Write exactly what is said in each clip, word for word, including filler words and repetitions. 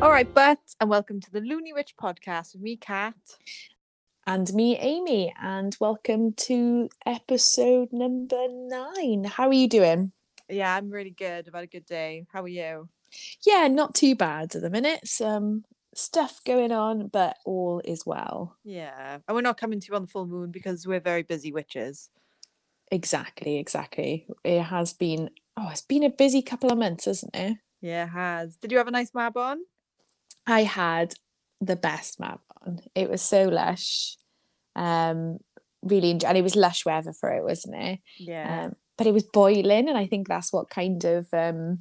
All right, but and welcome to the Looney Witch podcast with me, Kat. And me, Amy, and welcome to episode number nine. How are you doing? Yeah, I'm really good. I've had a good day. How are you? Yeah, not too bad at the minute. Some stuff going on, but all is well. Yeah, and we're not coming to you on the full moon because we're very busy witches. Exactly, exactly. It has been, oh, it's been a busy couple of months, hasn't it? Yeah, it has. Did you have a nice Mabon? I had the best map on. It was so lush. Um, really, enjoy- and it was lush weather for it, wasn't it? Yeah. Um, but it was boiling, and I think that's what kind of um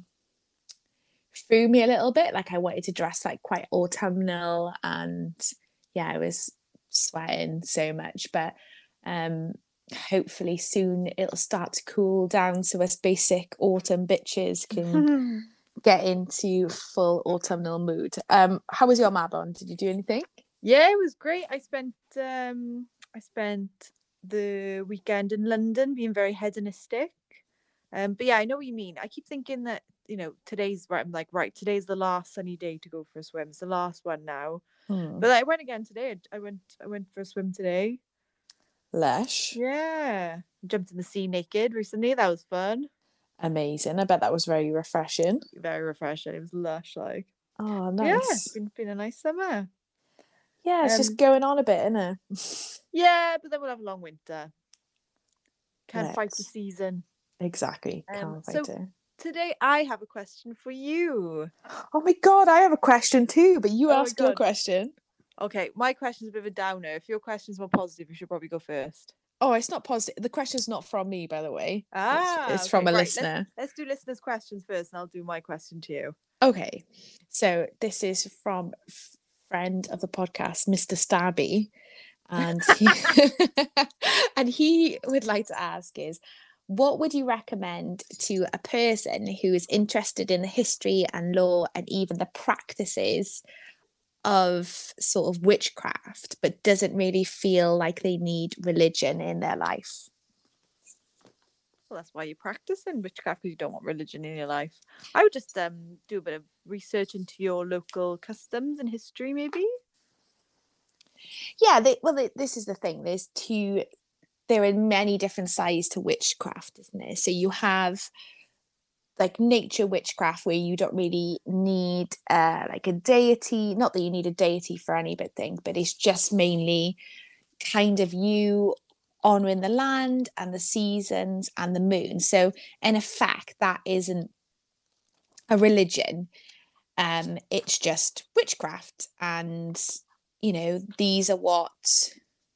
threw me a little bit. Like I wanted to dress like quite autumnal, and yeah, I was sweating so much. But um, hopefully soon it'll start to cool down, so us basic autumn bitches can get into full autumnal mood. Um, how was your Mabon? Did you do anything? Yeah, it was great. I spent um I spent the weekend in London being very hedonistic. Um, but yeah, I know what you mean. I keep thinking that, you know, today's right. I'm like, right, today's the last sunny day to go for a swim. It's the last one now. Hmm. But I went again today. I went I went for a swim today. Lush. Yeah. Jumped in the sea naked recently. That was fun. Amazing. I bet that was very refreshing. Very refreshing. It was lush, like. Oh, Yeah, it's nice. been been a nice summer. Yeah, it's just Um going on a bit, isn't it? yeah, but then we'll have a long winter. Can't fight the Let's. season. Exactly. Um Can't fight so it. today I have a question for you. Oh my God, I have a question too, but you Oh my ask your god. question. Okay, my question's a bit of a downer. If your question's more positive, you should probably go first. Oh, it's not positive. The question's not from me, by the way. It's, Ah, it's okay, from a right. Let's listener. let's do listeners' questions first, and I'll do my question to you. Okay. So this is from f- friend of the podcast, Mister Stabby. And he and he would like to ask is, what would you recommend to a person who is interested in the history and lore and even the practices of sort of witchcraft, but doesn't really feel like they need religion in their life? Well, that's why you practice in witchcraft, because you don't want religion in your life. I would just um do a bit of research into your local customs and history, maybe. Yeah, they, well, they, this is the thing. There's two. There are many different sides to witchcraft, isn't there? So you have like nature witchcraft where you don't really need uh like a deity, not that you need a deity for any bit thing, but it's just mainly kind of you honoring the land and the seasons and the moon. So in effect that isn't a religion. Um it's just witchcraft, and you know these are what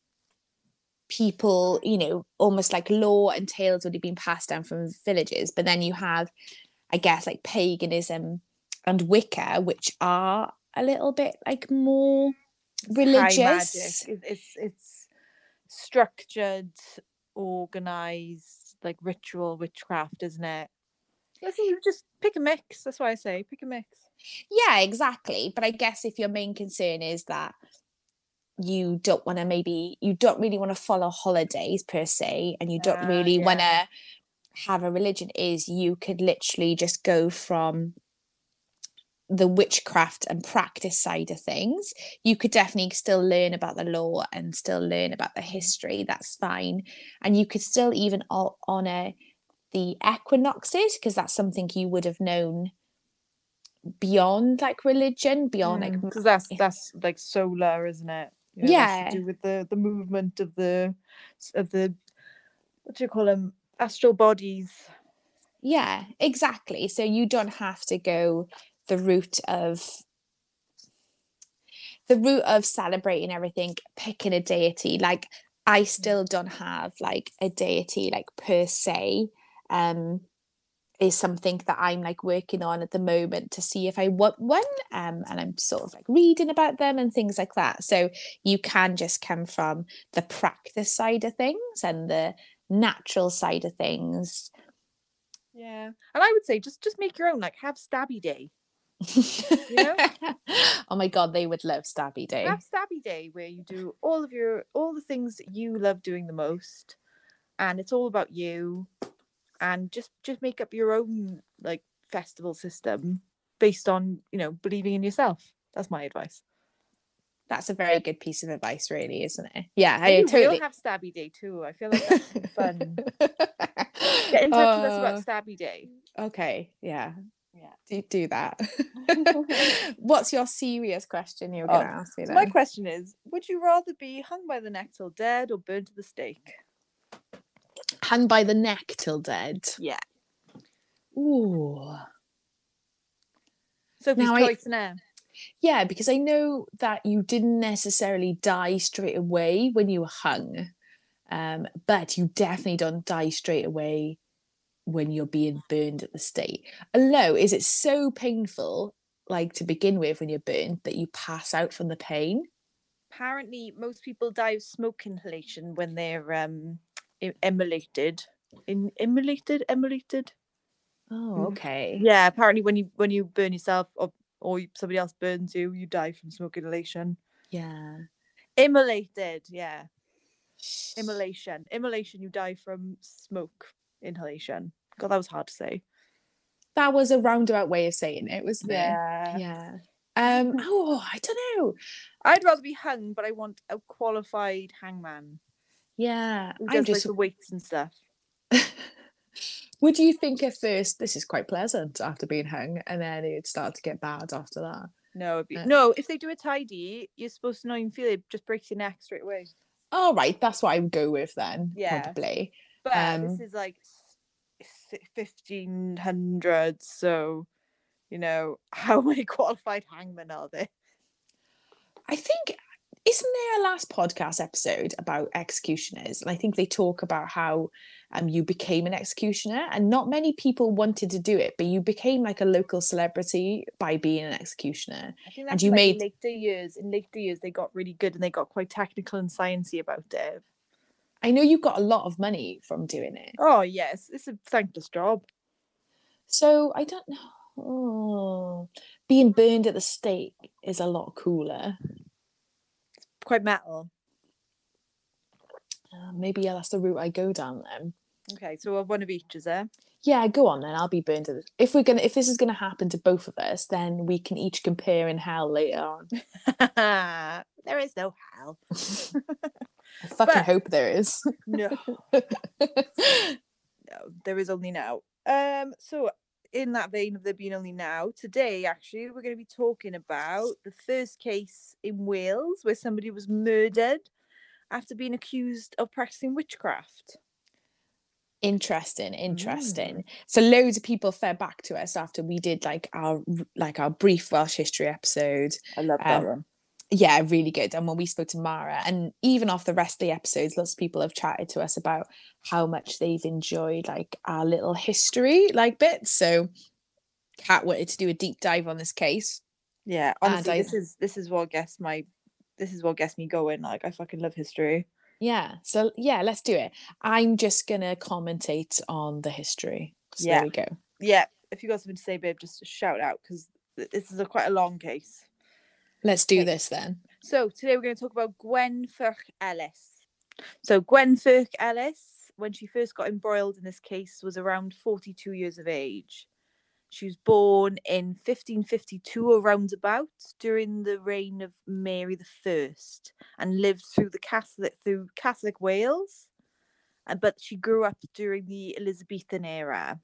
people, you know, almost like lore and tales would have been passed down from villages. But then you have, I guess, like paganism and Wicca, which are a little bit like more It's high magic. religious. It, it's it's structured, organized, like ritual witchcraft, isn't it? Listen, you just pick a mix. That's why I say pick a mix. Yeah, exactly. But I guess if your main concern is that you don't want to, maybe you don't really want to follow holidays per se, and you don't Uh, really want yeah. to have a religion, is you could literally just go from the witchcraft and practice side of things. You could definitely still learn about the law and still learn about the history. That's fine. And you could still even honor the equinoxes, because that's something you would have known beyond like religion, beyond like Because that's that's like solar, isn't it? You know, that's to yeah do with the the movement of the of the what do you call them, astral bodies. yeah exactly. So you don't have to go the route of the route of celebrating everything, picking a deity. Like I still don't have like a deity like per se. Um, is something that I'm like working on at the moment to see if I want one. Um, and I'm sort of like reading about them and things like that. So you can just come from the practice side of things and the natural side of things. Yeah, and I would say just just make your own. Like have Stabby Day. You know, Oh my God, they would love Stabby have Day. Stabby Day where you do all of your all the things that you love doing the most, and it's all about you. And just just make up your own like festival system based on, you know, believing in yourself. That's my advice. That's a very good piece of advice, really, isn't it? Yeah, I Maybe totally. we'll have Stabby Day too. I feel like that would be fun. Get in touch with us about Uh, Stabby Day. okay, yeah, Yeah. do, do that. What's your serious question you're going to Oh, ask me so my then? question is, would you rather be hung by the neck till dead or burned to the stake? Hung by the neck till dead. Yeah. Ooh. Sophie's Now I, choice now. yeah, because I know that you didn't necessarily die straight away when you were hung, um, but you definitely don't die straight away when you're being burned at the stake. Although, is it so painful, like to begin with, when you're burned, that you pass out from the pain? Apparently, most people die of smoke inhalation when they're um em- immolated. In immolated, immolated. Oh, okay. Yeah, apparently when you when you burn yourself or or you- somebody else burns you, you die from smoke inhalation. Yeah. Immolated, yeah. Immolation. Immolation, you die from smoke inhalation. God, that was hard to say. That was a roundabout way of saying it, wasn't it? Yeah. Yeah. Um, oh, I don't know. I'd rather be hung, but I want a qualified hangman Yeah, who I'm does like just. the weights and stuff. Would you think at first this is quite pleasant after being hung, and then it'd start to get bad after that? No, it'd be... Uh, no. If they do it tidy, you're supposed to not even feel it. It just breaks your neck straight away. all right, that's what I would go with then, Yeah. probably. But Um, this is like fifteen hundreds, so you know how many qualified hangmen are there? I think, isn't there a last podcast episode about executioners? And I think they talk about how um you became an executioner, and not many people wanted to do it, but you became like a local celebrity by being an executioner. I think And that's you in, like made later years. In later years, they got really good and they got quite technical and sciencey about it. I know you got a lot of money from doing it. Oh yes, it's a thankless job. So I don't know. Oh, being burned at the stake is a lot cooler. It's quite metal. Uh, maybe yeah, that's the route I go down then. Okay, so one of each, is there? Yeah, go on then. I'll be burned at the... If we're gonna, if this is gonna happen to both of us, then we can each compare in hell later on. There is no hell. I fucking But- hope there is. No, no, there is only now. Um, so in that vein of there being only now, today actually we're going to be talking about the first case in Wales where somebody was murdered after being accused of practicing witchcraft. Interesting, interesting. Mm. So loads of people fed back to us after we did like our like our brief Welsh history episode. I love that um, one. Yeah, really good. And when we spoke to Mara, and even off the rest of the episodes, lots of people have chatted to us about how much they've enjoyed like our little history like bits. So Kat wanted to do a deep dive on this case. Yeah, honestly, I, this is this is what gets my this is what gets me going. Like, I fucking love history. Yeah, so yeah, let's do it. I'm just gonna commentate on the history. So yeah. There we go. Yeah, if you got something to say, babe, just shout out because this is a quite a long case. Let's do okay. this then. So today we're going to talk about Gwenfych Ellis. So Gwenfych Ellis, when she first got embroiled in this case, was around forty-two years of age. She was born in fifteen fifty-two or roundabout during the reign of Mary the First, and lived through the Catholic through Catholic Wales. And but she grew up during the Elizabethan era.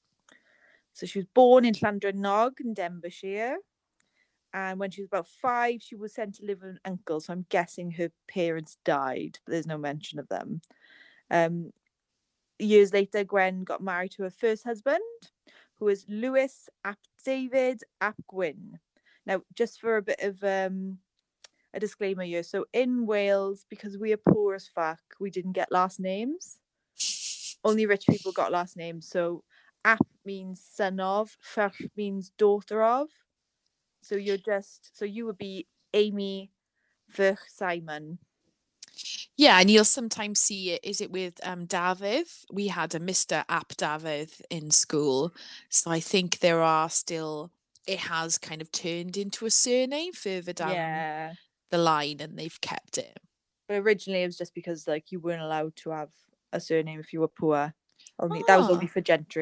So she was born in Llandrannog in Denbighshire. And when she was about five, she was sent to live with an uncle. So I'm guessing her parents died, but there's no mention of them. Um, years later, Gwen got married to her first husband, who was Lewis ap David ap Gwyn. Now, just for a bit of um, a disclaimer here. So in Wales, because we are poor as fuck, we didn't get last names. Only rich people got last names. So ap means son of, fych means daughter of. So you're just, so you would be Amy Fych Simon. Yeah, and you'll sometimes see it. Is it with um Dafydd? We had a Mister Ap Dafydd in school. So I think there are still, it has kind of turned into a surname further down yeah. the line, and they've kept it. But originally it was just because like you weren't allowed to have a surname if you were poor. Only ah. That was only for gentry.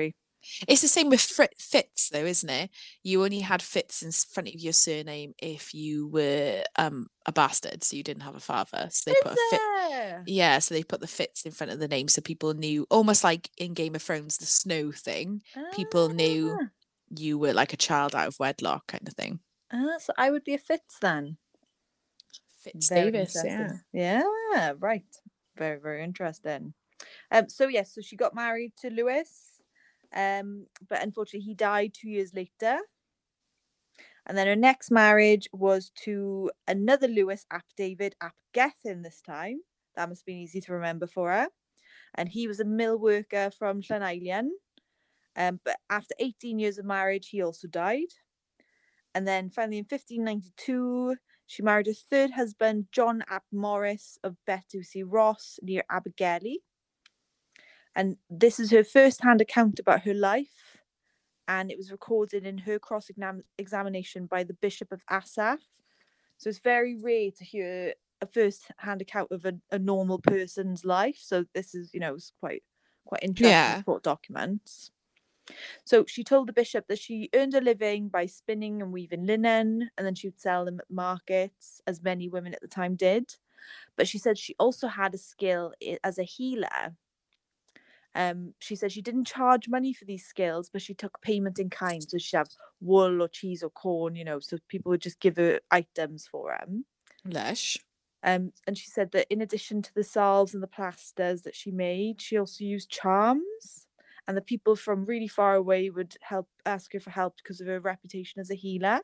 It's the same with Fri- Fitz, though, isn't it? You only had Fitz in front of your surname if you were um a bastard, so you didn't have a father. So they Is put a Fit. there? Yeah, so they put the Fitz in front of the name, so people knew, almost like in Game of Thrones, the Snow thing. People knew Ah, you were like a child out of wedlock, kind of thing. ah, so I would be a Fitz then. Fitz Very Davis, interesting. yeah. Yeah, right. Very, very interesting. Um, so yes, so she got married to Lewis, um, but unfortunately he died two years later. And then her next marriage was to another Lewis ap David ap Gethin this time. That must have been easy to remember for her. And he was a mill worker from Llanelian. Um, but after eighteen years of marriage, he also died. And then finally in fifteen ninety-two, she married her third husband, John ap Morris of Betws Ross near Abergele. And this is her first-hand account about her life. And it was recorded in her cross examination by the Bishop of Asaph. So it's very rare to hear a first-hand account of a, a normal person's life. So this is, you know, it's quite quite interesting Yeah. court documents. So she told the bishop that she earned a living by spinning and weaving linen, and then she would sell them at markets, as many women at the time did. But she said she also had a skill as a healer. Um, she said she didn't charge money for these skills, but she took payment in kind. So she'd have wool or cheese or corn, you know, so people would just give her items for them. Lush. Um, and she said that in addition to the salves and the plasters that she made, she also used charms. And the people from really far away would help ask her for help because of her reputation as a healer.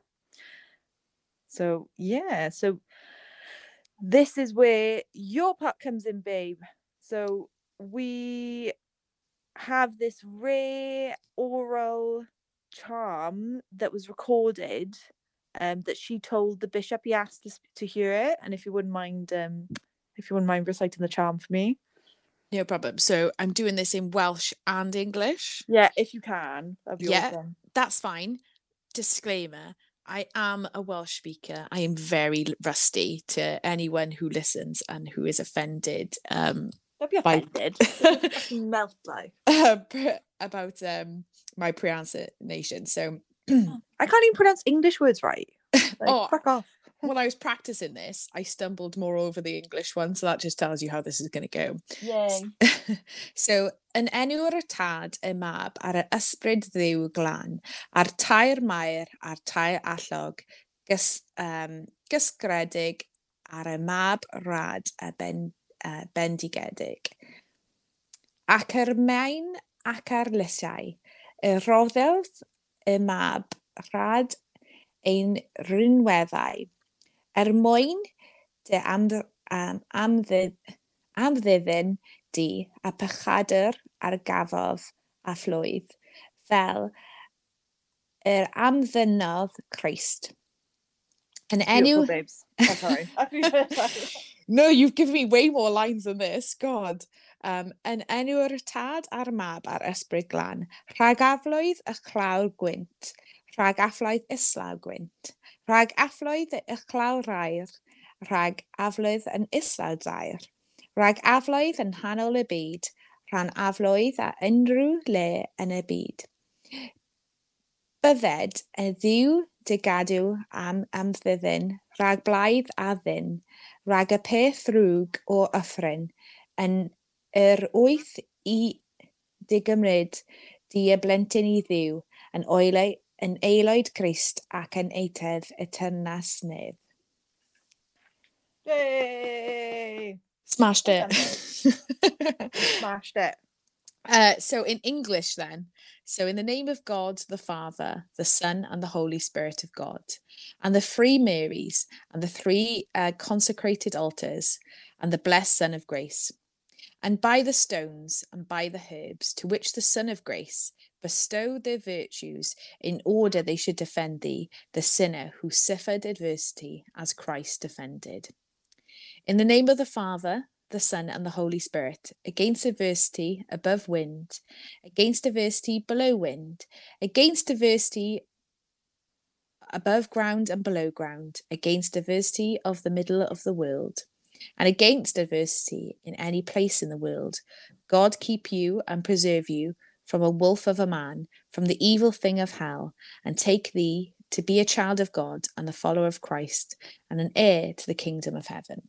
So yeah, so this is where your part comes in, babe. So we have this rare oral charm that was recorded, um, that she told the bishop. He asked us to hear it, and if you wouldn't mind, um, if you wouldn't mind reciting the charm for me. No problem. So I'm doing this in Welsh and English. Yeah, if you can, that'd be Yeah, awesome. that's fine. Disclaimer, I am a Welsh speaker. I am very rusty to anyone who listens and who is offended. Um, Don't be by- offended. Fucking melt like. about um my pronunciation. So I can't even pronounce English words right. Like, Oh. fuck off. when I was practicing this, I stumbled more over the English one, so that just tells you how this is going to go. Yay. So, yn enw yr tad y mab ar y ysbryd ddiw glan, a'r tair maer a'r tair allog, gys, um, gysgredig ar y mab rad a ben, uh, bendigedig. Ac yr maen ac ar lysiau, y roddodd y mab rad ein rhinweddau, er mwyn dy am, um, amddydd, amddiddyn di a pechadr ar gafodd a phlwydd, fel yr amddynodd Christ. Yn enw... Beautiful, babes. Oh, sorry. No, you've given me way more lines than this. God. Um, yn enw yr tad a'r mab ar ysbryd glan, rhag afloedd y clawr gwynt, rhag afloedd islaw gwynt, rhag afloedd y clawr rair, rhag afloedd yn islaw dair, rhag afloedd yn hanol y byd, rhan afloedd a unrhyw le yn y byd. Bydded y ddiw dy gadw am amddiddyn, rhag blaidd a ddyn, rhag y peth ddrwg o yffryn, yn yr wyth i dy gymryd di y blentyn i ddiw, yn, oelai, yn aelwyd Christ ac yn eitedd y tyrnas nedd. Yay! Smashed it. Smashed it. Uh, so in English then, so in the name of God, the Father, the Son, and the Holy Spirit of God, and the three Marys, and the three uh, consecrated altars, and the blessed Son of Grace, and by the stones, and by the herbs, to which the Son of Grace bestowed their virtues, in order they should defend thee, the sinner who suffered adversity, as Christ defended. In the name of the Father, the Son, and the Holy Spirit, against adversity above wind, against adversity below wind, against adversity above ground and below ground, against adversity of the middle of the world, and against adversity in any place in the world, God keep you and preserve you from a wolf of a man, from the evil thing of hell, and take thee to be a child of God and a follower of Christ and an heir to the kingdom of heaven.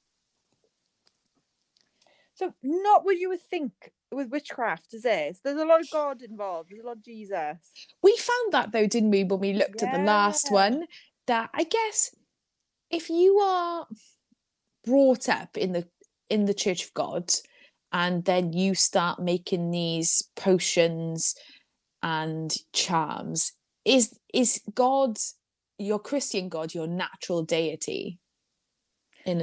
So not what you would think with witchcraft, is this? There's a lot of God involved. There's a lot of Jesus. We found that though, didn't we, when we looked at the last Yeah. one, that I guess if you are brought up in the in the Church of God and then you start making these potions and charms, is is God, your Christian God, your natural deity? In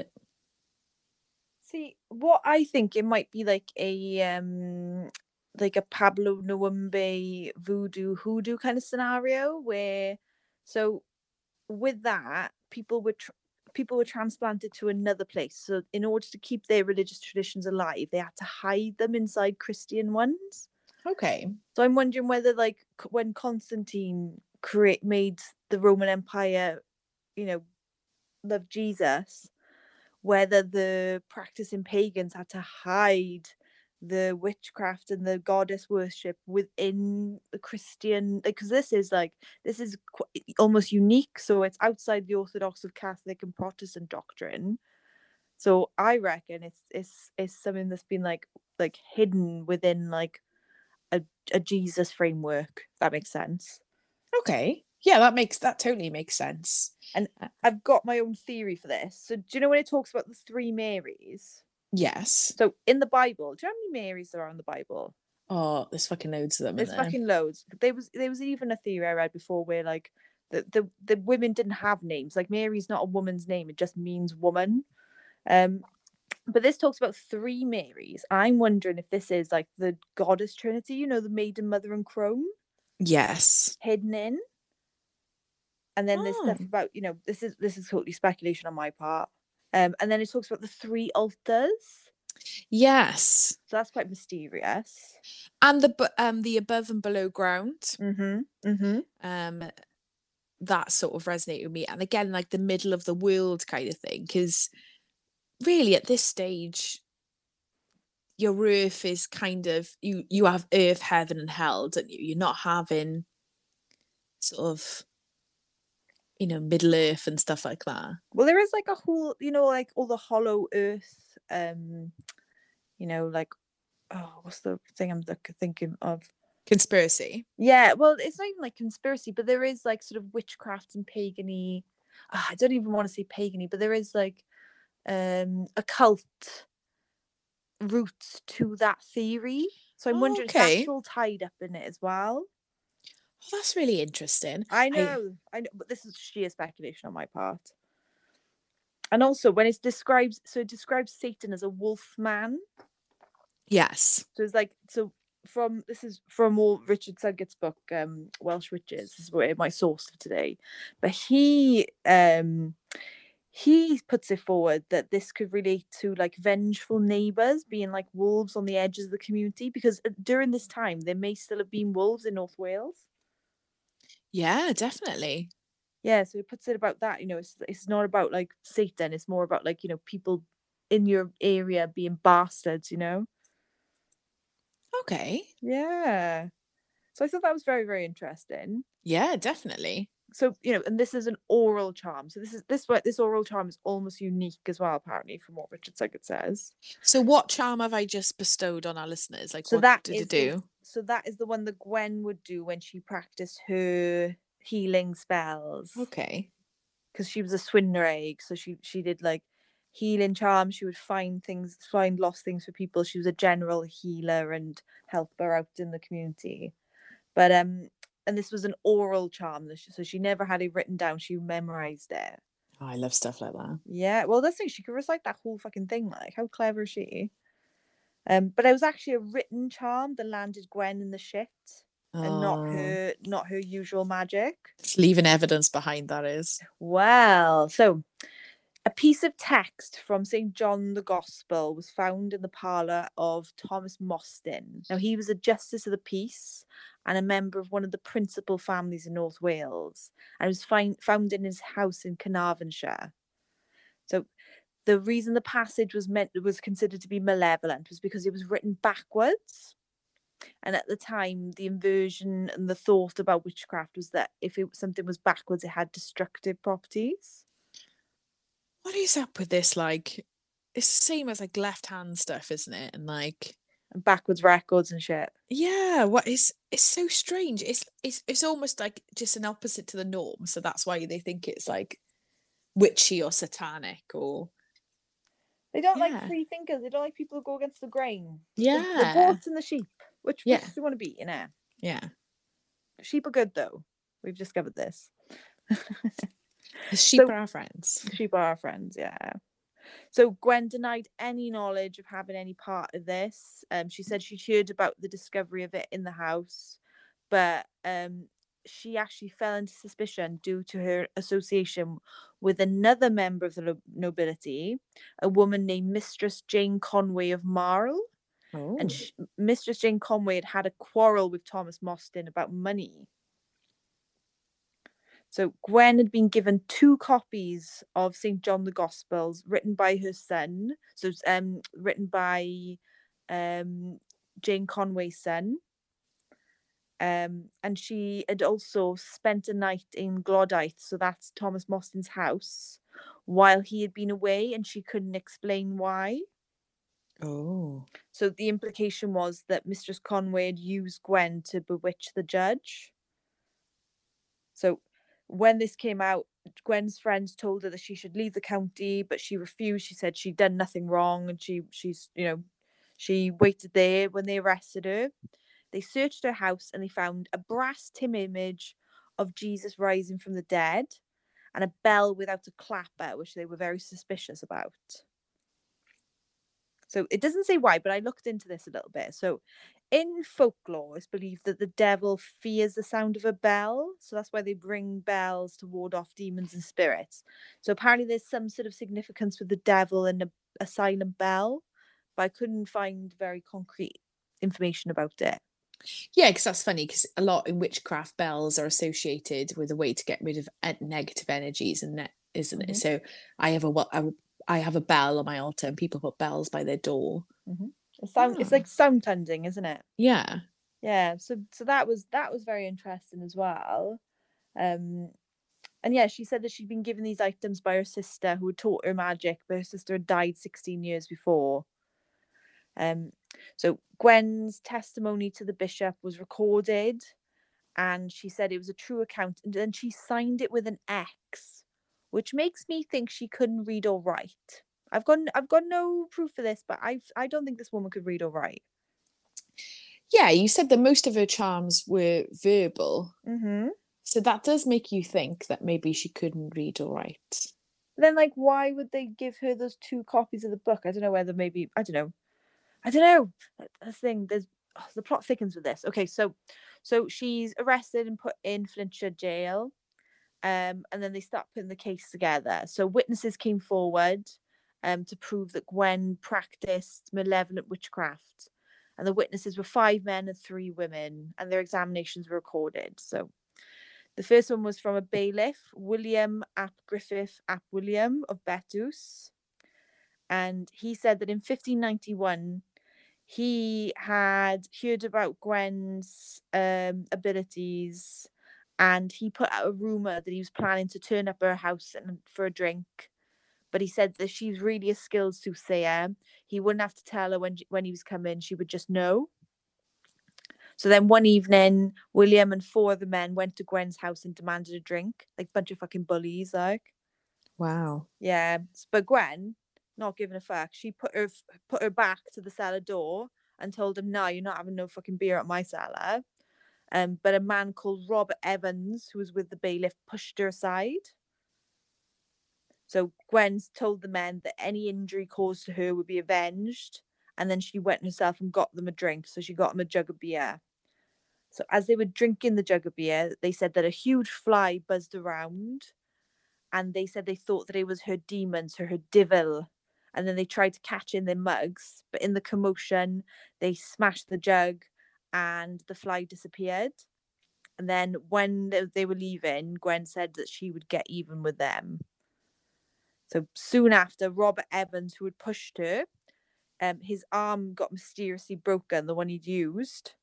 See, what I think it might be like a um like a Pablo Nwumbe voodoo hoodoo kind of scenario where, so with that, people were tr- people were transplanted to another place. So in order to keep their religious traditions alive, they had to hide them inside Christian ones. okay. So I'm wondering whether, like, c- when Constantine create made the Roman Empire, you know, love Jesus, whether the practicing pagans had to hide the witchcraft and the goddess worship within the Christian, because this is like this is qu- almost unique. So it's outside the orthodox of Catholic and Protestant doctrine. So I reckon it's it's it's something that's been like like hidden within like a, a Jesus framework. If that makes sense. Okay. Yeah, that makes that totally makes sense. And Uh, I've got my own theory for this. So do you know when it talks about the three Marys? yes. So in the Bible, do you know how many Marys there are in the Bible? Oh, there's fucking loads of them in There's there. fucking loads. There was there was even a theory I read before where like the the, the women didn't have names. Like Mary's not a woman's name, it just means woman. Um but this talks about three Marys. I'm wondering if this is like the goddess trinity, you know, the maiden, mother, and crone Yes. hidden in. And then there's Oh, stuff about, you know, this is this is totally speculation on my part. Um, and then it talks about the three altars. yes. So that's quite mysterious. And the bu- um the above and below ground. Mm-hmm. Mm-hmm. Um that sort of resonated with me. And again, like the middle of the world kind of thing. Because really at this stage, your earth is kind of you you have earth, heaven, and hell, don't you? You're not having sort of, you know, middle earth and stuff like that. Well, there is like a whole, you know, like all the hollow earth, um, you know, like, oh, what's the thing I'm like, thinking of? Conspiracy. Yeah, well, it's not even like conspiracy, but there is like sort of witchcraft and pagany. Ah, I don't even want to say pagany, but there is like um occult roots to that theory. So I'm Oh, wondering if that's okay. all tied up in it as well. Oh, that's really interesting. I I know, I know, but this is sheer speculation on my part. And also, when it describes, so it describes Satan as a wolf man. yes. So it's like, so from this is from all Richard Suggett's book, um, Welsh Witches. This is where my source for today. But he um he puts it forward that this could relate to like vengeful neighbours being like wolves on the edges of the community, because uh, during this time there may still have been wolves in North Wales. Yeah, definitely. Yeah, so it puts it about that, you know, it's it's not about like Satan, it's more about like, you know, people in your area being bastards, you know. Okay. Yeah. So I thought that was very, very interesting. Yeah, definitely. So, you know, and this is an oral charm. So this is this what this oral charm is almost unique as well, apparently, from what Richard Suggett says. So what charm have I just bestowed on our listeners? Like So what that did it is the do? so that is the one that Gwen would do when she practiced her healing spells. Okay. Because she was a Swinner egg, so she she did like healing charms. She would find things, find lost things for people. She was a general healer and helper out in the community. But um, and this was an oral charm, so she never had it written down. She memorized it. Oh, I love stuff like that. Yeah, well, that's the thing. She could recite that whole fucking thing. Like, how clever is she? Um, but it was actually a written charm that landed Gwen in the shit, and not Oh, her, not her usual magic. it's leaving evidence behind, that is. Well, so a piece of text from Saint John the Gospel was found in the parlour of Thomas Mostyn. Now, he was a justice of the peace and a member of one of the principal families in North Wales, and it was find, found in his house in Carnarvonshire. So the reason the passage was meant was considered to be malevolent was because it was written backwards. And at the time, the inversion and the thought about witchcraft was that if it, something was backwards, it had destructive properties. What is up with this? Like, it's the same as like left hand stuff, isn't it? And like, And backwards records and shit. yeah, what is it's so strange. It's it's it's almost like just an opposite to the norm. So that's why they think it's like witchy or satanic or They don't Yeah. like free thinkers. They don't like people who go against the grain. The, the yeah. goats and the sheep. Which, Yeah. which do you want to be, you know? Yeah. Sheep are good, though. We've discovered this. The sheep So- are our friends. Sheep are our friends, yeah. So Gwen denied any knowledge of having any part of this. Um, she said she'd heard about the discovery of it in the house, but um, she actually fell into suspicion due to her association with another member of the lo- nobility, a woman named Mistress Jane Conway of Marl. Oh. And sh- Mistress Jane Conway had had a quarrel with Thomas Mostyn about money. So Gwen had been given two copies of Saint John the Gospels written by her son. So it's, um, written by um, Jane Conway's son. Um, and she had also spent a night in Glodite, so that's Thomas Mostyn's house, while he had been away, and she couldn't explain why. Oh. So the implication was that Mistress Conway had used Gwen to bewitch the judge. So when this came out, Gwen's friends told her that she should leave the county, but she refused. She said she'd done nothing wrong, and she she's you know she waited there when they arrested her. They searched her house and they found a brass tin image of Jesus rising from the dead and a bell without a clapper, which they were very suspicious about. So it doesn't say why, but I looked into this a little bit. So in folklore, it's believed that the devil fears the sound of a bell. So that's why they ring bells to ward off demons and spirits. So apparently there's some sort of significance with the devil and a, a silent bell, but I couldn't find very concrete information about it. Yeah, because that's funny because a lot in witchcraft bells are associated with a way to get rid of en- negative energies, and that isn't Mhm. it? So I have a, wa- a I have a bell on my altar, and people put bells by their door. It sound, It's Ah. like sound tending, isn't it? Yeah. Yeah. So so that was that was very interesting as well. Um, and yeah, she said that she'd been given these items by her sister who had taught her magic, but her sister had died sixteen years before. Um, so Gwen's testimony to the bishop was recorded, and she said it was a true account, and then she signed it with an X, which makes me think she couldn't read or write. I've got I've got no proof for this, but I I don't think this woman could read or write. Yeah, you said that most of her charms were verbal. Mm-hmm. So that does make you think that maybe she couldn't read or write. Then, like, why would they give her those two copies of the book? I don't know whether maybe I don't know. I don't know. The thing there's oh, the plot thickens with this. Okay, so so she's arrested and put in Flintshire jail, um, and then they start putting the case together. So witnesses came forward, um, to prove that Gwen practiced malevolent witchcraft, and the witnesses were five men and three women, and their examinations were recorded. So. The first one was from a bailiff, William ap Griffith ap William of Bettws. And he said that in fifteen ninety-one, he had heard about Gwen's um, abilities, and he put out a rumour that he was planning to turn up at her house and, for a drink. But he said that she's really a skilled soothsayer. He wouldn't have to tell her when, when he was coming, she would just know. So then one evening, William and four of the men went to Gwen's house and demanded a drink, like a bunch of fucking bullies, like. Wow. Yeah, but Gwen, not giving a fuck, she put her put her back to the cellar door and told him, "No, you're not having no fucking beer at my cellar." Um, but a man called Robert Evans, who was with the bailiff, pushed her aside. So Gwen told the men that any injury caused to her would be avenged, and then she went herself and got them a drink. So she got them a jug of beer. So as they were drinking the jug of beer, they said that a huge fly buzzed around, and they said they thought that it was her demons, her, her devil. And then they tried to catch in their mugs, but in the commotion, they smashed the jug and the fly disappeared. And then when they, they were leaving, Gwen said that she would get even with them. So soon after, Robert Evans, who had pushed her, um, his arm got mysteriously broken, the one he'd used.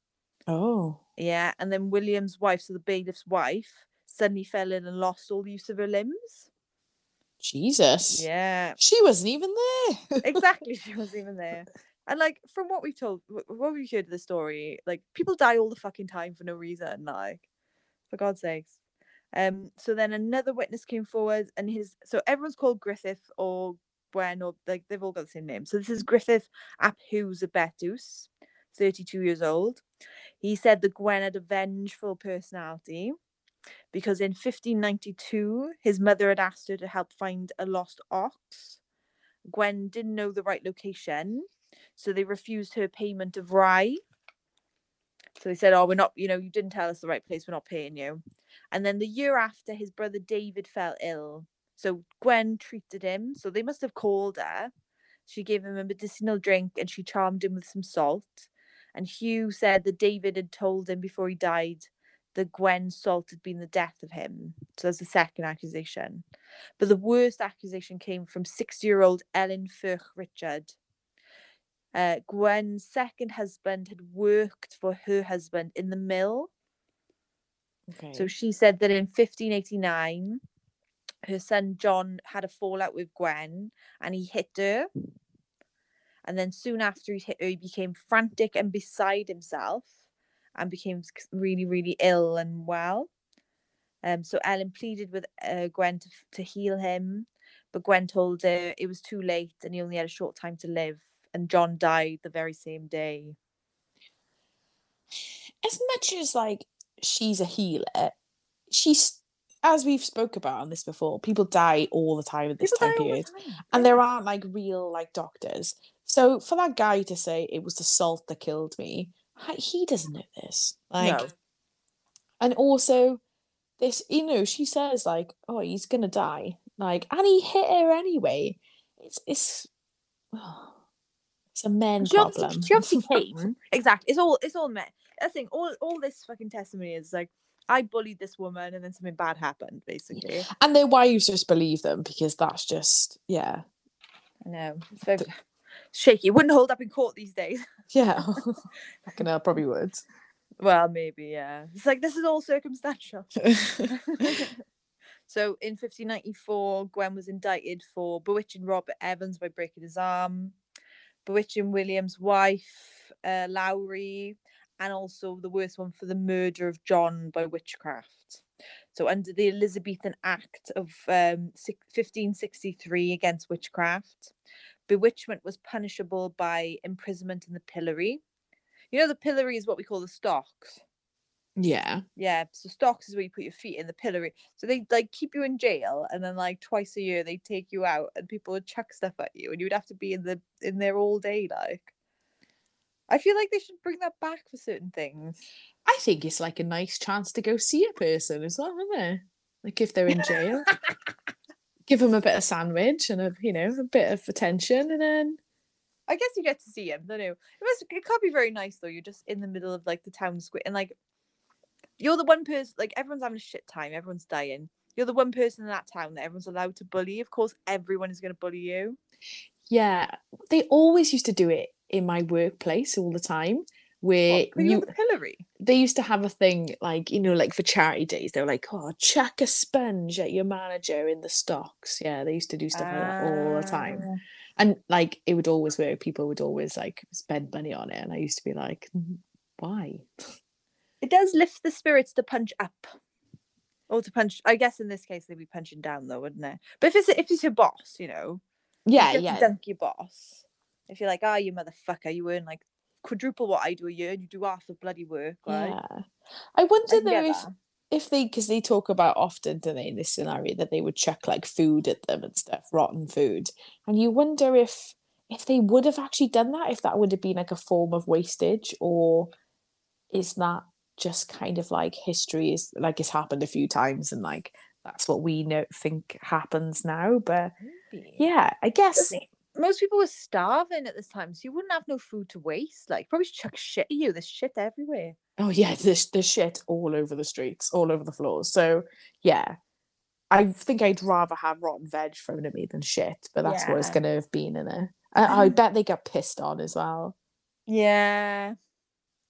Oh, Yeah, and then William's wife, so the bailiff's wife, suddenly fell ill and lost all use of her limbs. Jesus. Yeah, She wasn't even there. exactly. She wasn't even there. And like from what we've told, wh- what we've heard of the story, like people die all the fucking time for no reason. Like, for God's sakes. Um. So then another witness came forward, and his so everyone's called Griffith or Gwen, or like they've all got the same name. So this is Griffith ap Hughes of Betus, thirty-two years old. He said that Gwen had a vengeful personality because in fifteen ninety-two, his mother had asked her to help find a lost ox. Gwen didn't know the right location, so they refused her payment of rye. So they said, "Oh, we're not, you know, you didn't tell us the right place, we're not paying you." And then the year after, his brother David fell ill. So Gwen treated him. So they must have called her. She gave him a medicinal drink and she charmed him with some salt. And Hugh said that David had told him before he died that Gwen's salt had been the death of him. So that's the second accusation. But the worst accusation came from six-year-old Ellen Firch Richard. Uh, Gwen's second husband had worked for her husband in the mill. Okay. So she said that in fifteen eighty-nine, her son John had a fallout with Gwen and he hit her. And then soon after he hit her, he became frantic and beside himself and became really, really ill and well. Um, so Ellen pleaded with uh, Gwen to, to heal him, but Gwen told her it was too late and he only had a short time to live. And John died the very same day. As much as like she's a healer, she's, as we've spoke about on this before, people die all the time at this People time die all the period, time. and Yeah. there aren't like real like doctors. So for that guy to say it was the salt that killed me, he doesn't know this. Like, No. and also this, you know, she says like, "Oh, he's gonna die," like, and he hit her anyway. It's it's oh, it's a men She obviously, problem. she obviously came. Exactly. It's all it's all men. I think all all this fucking testimony is like, I bullied this woman and then something bad happened, basically. And their wives just believe them because that's just, yeah. I know. It's very shaky. It wouldn't hold up in court these days. Yeah. Fucking hell, probably would. Well, maybe, yeah. It's like, this is all circumstantial. So in fifteen ninety-four, Gwen was indicted for bewitching Robert Evans by breaking his arm, bewitching William's wife, uh, Lowry, and also the worst one for the murder of John by witchcraft. So under the Elizabethan Act of um, fifteen sixty-three against witchcraft, bewitchment was punishable by imprisonment in the pillory. You know, the pillory is what we call the stocks. Yeah. Yeah, so stocks is where you put your feet in the pillory. So they like keep you in jail, and then like twice a year they take you out, and people would chuck stuff at you, and you would have to be in the in there all day. Like, I feel like they should bring that back for certain things. I think it's like a nice chance to go see a person as well, isn't it? Like if they're in jail, give them a bit of sandwich and a, you know, a bit of attention, and then I guess you get to see him. I don't know. It must. It can't be very nice though. You're just in the middle of like the town square, and like you're the one person. Like everyone's having a shit time. Everyone's dying. You're the one person in that town that everyone's allowed to bully. Of course, everyone is going to bully you. yeah, they always used to do it in my workplace all the time. Where What, put you you, on the pillory? they used to have a thing like, you know, like for charity days, they were like, "Oh, chuck a sponge at your manager in the stocks." Yeah, they used to do stuff like that all the time. Ah. And like it would always work. People would always like spend money on it, and I used to be like, "Why?" It does lift the spirits to punch up, or to punch. I guess in this case they'd be punching down, though, wouldn't it? But if it's if it's your boss, you know, Yeah, you get yeah, to dunk your boss. If you're like, "Ah, oh, you motherfucker, you earn like quadruple what I do a year, and you do half the bloody work." Like, yeah. I wonder I can though get if that. if they, because they talk about often, don't they, in this scenario, that they would chuck like food at them and stuff, rotten food, and you wonder if if they would have actually done that, if that would have been like a form of wastage, or is that just kind of like history is like it's happened a few times and like that's what we know think happens now. But Maybe. yeah, I guess Most people were starving at this time, so you wouldn't have no food to waste. Like, probably chuck shit at you. There's shit everywhere. oh yeah, there's there's shit all over the streets, all over the floors. So yeah, I think I'd rather have rotten veg thrown at me than shit, but that's what it's Yeah. going to have been in it. I, I bet they got pissed on as well. Yeah.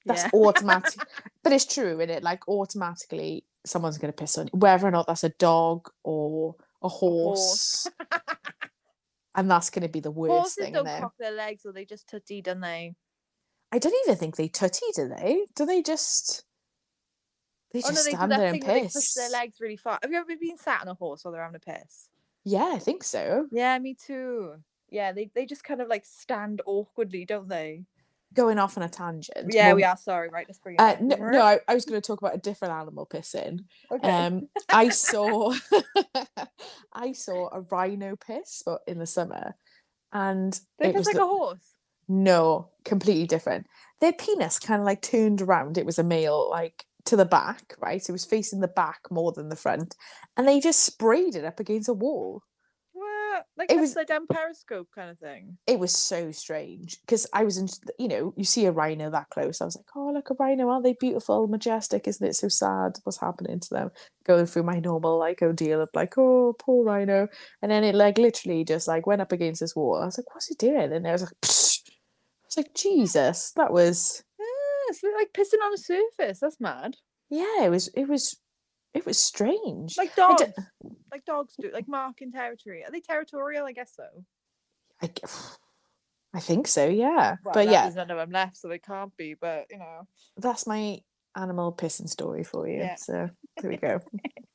That's Yeah. automatic. But it's true, isn't it? Like automatically someone's going to piss on you, whether or not that's a dog or a horse. horse. And that's going to be the worst Horses thing in don't there. cock their legs, or they just tutty, don't they? I don't even think they tutty, do they? Do they just... They Oh just no, they do stand that there and thing where they push their piss? legs really far. Have you ever been sat on a horse while they're having a piss? Yeah, I think so. Yeah, me too. Yeah, they, they just kind of like stand awkwardly, don't they? Going off on a tangent. Yeah, Well, we are. Sorry, right? Let's bring it Uh, back. no, no I, I was going to talk about a different animal pissing. Okay. Um, I saw, I saw a rhino piss but in the summer, and They it piss was like the- a horse. no, completely different. Their penis kind of like turned around. It was a male, like to the back, right? It was facing the back more than the front, and they just sprayed it up against a wall. What? Like It an was- upside down periscope kind of thing. It was so strange because I was in, you know, you see a rhino that close. I was like, oh, look, a rhino. Aren't they beautiful, majestic? Isn't it so sad? What's happening to them? Going through my normal like ordeal of like, oh, poor rhino. And then it like literally just like went up against this wall. I was like, what's he doing? And I was like, Psh. I was like, Jesus, that was, Ah, it's like pissing on a surface. That's mad. yeah, it was, it was, it was strange. Like I dogs. don't- Like dogs do. Like marking territory. Are they territorial? I guess so. I, I think so, yeah. Well, but now yeah, there's none of them left, so they can't be. But you know. that's my animal pissing story for you. Yeah. So there we go.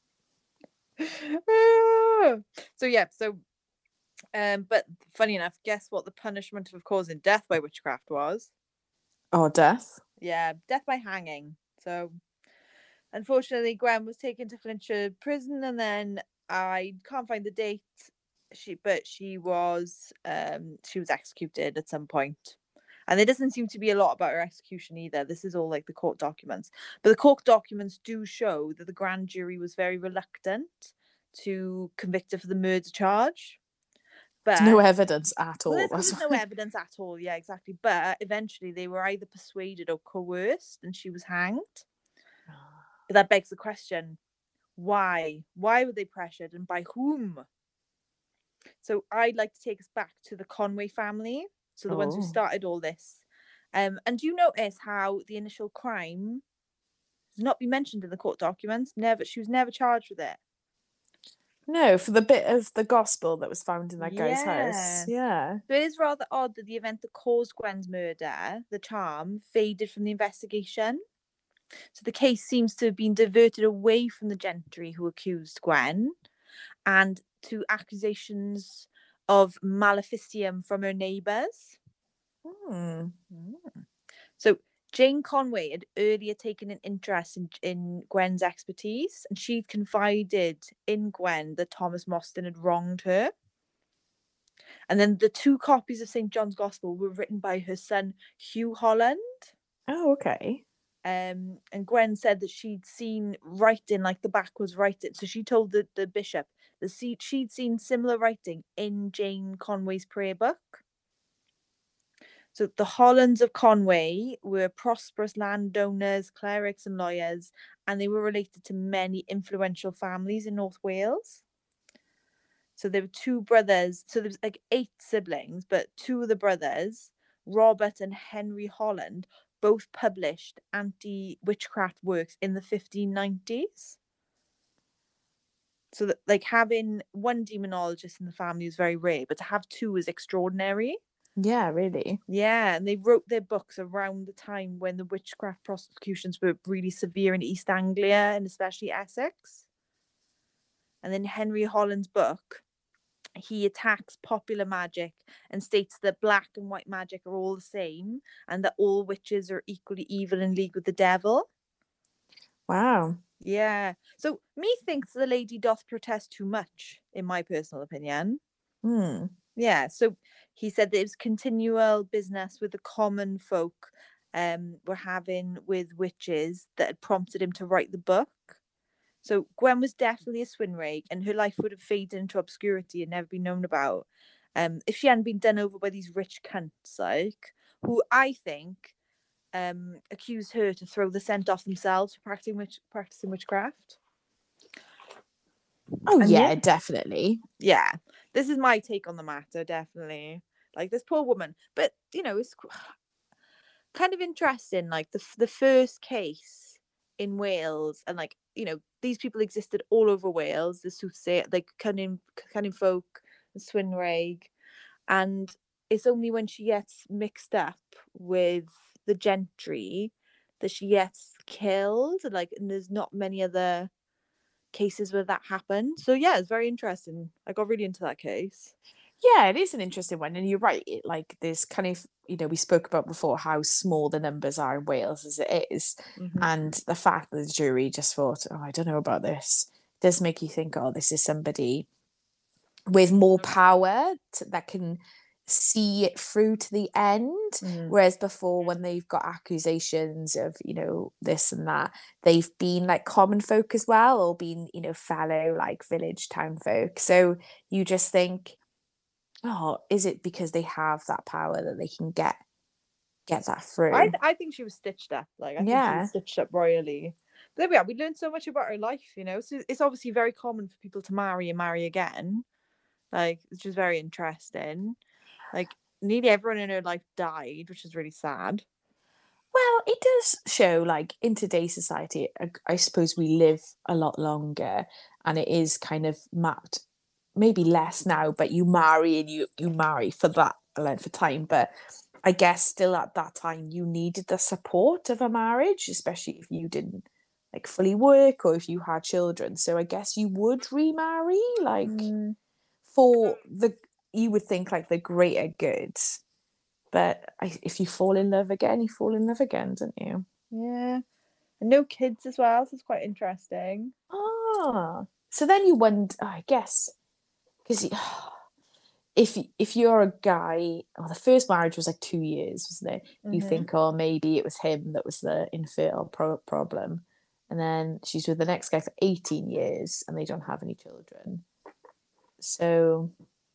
So yeah, so um, but funny enough, guess what the punishment of causing death by witchcraft was? Oh, death. Yeah, death by hanging. So unfortunately, Gwen was taken to Flintshire prison, and then I can't find the date. She, but she was, um, she was executed at some point. And there doesn't seem to be a lot about her execution either. This is all like the court documents. But the court documents do show that the grand jury was very reluctant to convict her for the murder charge. But There's no evidence at all. well, there's, That's there's no why- evidence at all. Yeah, exactly. But eventually they were either persuaded or coerced, and she was hanged. But that begs the question, why? Why were they pressured, and by whom? So I'd like to take us back to the Conway family. So the ones who Oh. started all this. Um, and do you notice how the initial crime has not been mentioned in the court documents? Never. She was never charged with it. No, for the bit of the gospel that was found in that guy's Yeah. house. Yeah. So it is rather odd that the event that caused Gwen's murder, the charm, faded from the investigation. So the case seems to have been diverted away from the gentry who accused Gwen and to accusations of maleficium from her neighbours. Hmm. So Jane Conway had earlier taken an interest in, in Gwen's expertise, and she'd confided in Gwen that Thomas Mostyn had wronged her. And then the two copies of Saint John's Gospel were written by her son, Hugh Holland. Oh, okay. Um, and Gwen said that she'd seen writing, like the back was writing. So she told the, the bishop that she, she'd seen similar writing in Jane Conway's prayer book. So the Hollands of Conway were prosperous landowners, clerics and lawyers, and they were related to many influential families in North Wales. So there were two brothers, so there was like eight siblings, but two of the brothers, Robert and Henry Holland, both published anti-witchcraft works in the fifteen nineties. So that like having one demonologist in the family is very rare, but to have two is extraordinary. Yeah, really. Yeah, and they wrote their books around the time when the witchcraft prosecutions were really severe in East Anglia and especially Essex. And then Henry Holland's book, he attacks popular magic and states that black and white magic are all the same and that all witches are equally evil in league with the devil. Wow. Yeah. So methinks the lady doth protest too much, in my personal opinion. Hmm. Yeah, so he said that it was continual business with the common folk um were having with witches that had prompted him to write the book. So Gwen was definitely a swinrake, and her life would have faded into obscurity and never been known about um if she hadn't been done over by these rich cunts, like, who I think um accused her to throw the scent off themselves for practicing witch practicing witchcraft. Oh, And yeah, yeah. definitely. Yeah, this is my take on the matter, definitely. Like this poor woman, but you know, it's kind of interesting. Like the f- the first case in Wales, and like you know these people existed all over Wales. The soothsayer, like cunning cunning folk, the Swinraig, and it's only when she gets mixed up with the gentry that she gets killed. Like, and there's not many other cases where that happened. So yeah, it's very interesting. I got really into that case. Yeah, it is an interesting one, and you're right. It, like this kind of, you know, we spoke about before how small the numbers are in Wales as it is, Mm-hmm. and the fact that the jury just thought, oh, I don't know about this, does make you think, oh, this is somebody with more power to, that can see it through to the end. Mm-hmm. Whereas before, when they've got accusations of, you know, this and that, they've been like common folk as well, or been, you know, fellow like village town folk. So you just think, oh, is it because they have that power that they can get get that through? I th- I think she was stitched up. Like I think she Yeah. was stitched up royally. But there we are. We learned so much about her life. You know, so it's obviously very common for people to marry and marry again. Like, which is very interesting. Like, nearly everyone in her life died, which is really sad. Well, it does show, like, in today's society, I, I suppose we live a lot longer, and it is kind of mapped, maybe less now, but you marry and you you marry for that length of time. But I guess still at that time, you needed the support of a marriage, especially if you didn't like fully work or if you had children. So I guess you would remarry, like Mm. for the you would think like the greater good. But I, if you fall in love again, you fall in love again, don't you? Yeah. And no kids as well, so it's quite interesting. Ah, so then you wonder, I guess, because if if you're a guy, well, the first marriage was like two years, wasn't it? You Mhm. think, oh, maybe it was him that was the infertile pro- problem, and then she's with the next guy for eighteen years, and they don't have any children. So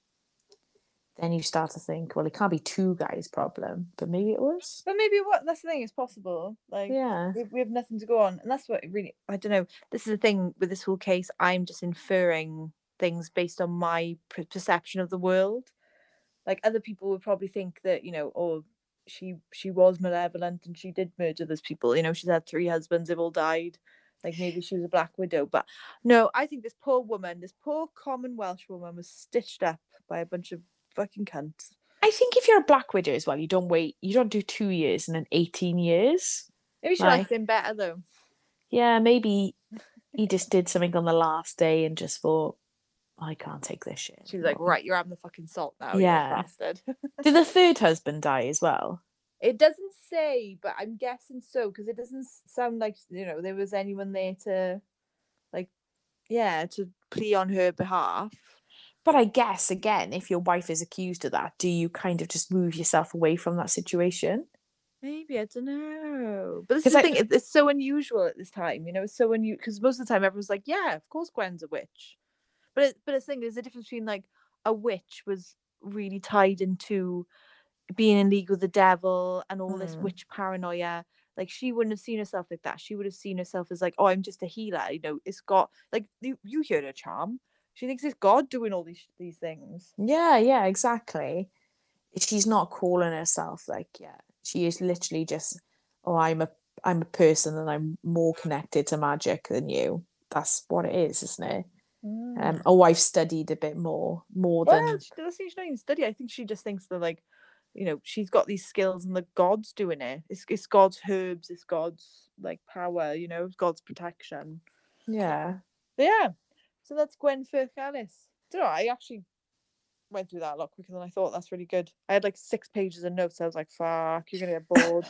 then you start to think, well, it can't be two guys' problem, but maybe it was. But maybe what that's the thing, it's possible. Like Yeah. we, we have nothing to go on. And that's what it really I don't know. This is the thing with this whole case. I'm just inferring things based on my per- perception of the world. Like other people would probably think that, you know, oh, she she was malevolent and she did murder those people. You know, she's had three husbands, they've all died. Like maybe she was a black widow. But no, I think this poor woman, this poor common Welsh woman was stitched up by a bunch of fucking cunts. I think if you're a black widow as well, you don't wait, you don't do two years and then eighteen years. Maybe she Like, liked him better though. yeah, maybe he just did something on the last day and just thought, I can't take this shit. She was like, right, you're having the fucking salt now, you Yeah. bastard. Did the third husband die as well? It doesn't say, but I'm guessing so, because it doesn't s- sound like, you know, there was anyone there to, like, yeah, to plea on her behalf. But I guess, again, if your wife is accused of that, do you kind of just move yourself away from that situation? Maybe, I don't know. But this 'Cause is the I- thing, it- it's so unusual at this time, you know, it's so unusual, because most of the time everyone's like, yeah, of course Gwen's a witch. But it, but it's the thing, there's a difference between, like, a witch was really tied into being in league with the devil and all this Mm. witch paranoia. Like she wouldn't have seen herself like that. She would have seen herself as like, oh, I'm just a healer. You know, it's God. Like you, you hear her charm. She thinks it's God doing all these these things. Yeah, yeah, exactly. She's not calling herself like, yeah, she is literally just, oh, I'm a I'm a person and I'm more connected to magic than you. That's what it is, isn't it? Um, oh, I've studied a bit more, more Well, than she doesn't think she not even study. I think she just thinks that like, you know, she's got these skills and the God's doing it. It's it's God's herbs. It's God's like power. You know, it's God's protection. yeah. But yeah. So that's Gwen Firth Ellis. Do you know, I actually went through that a lot quicker than I thought. That's really good. I had like six pages of notes. I was like, fuck, you're gonna get bored.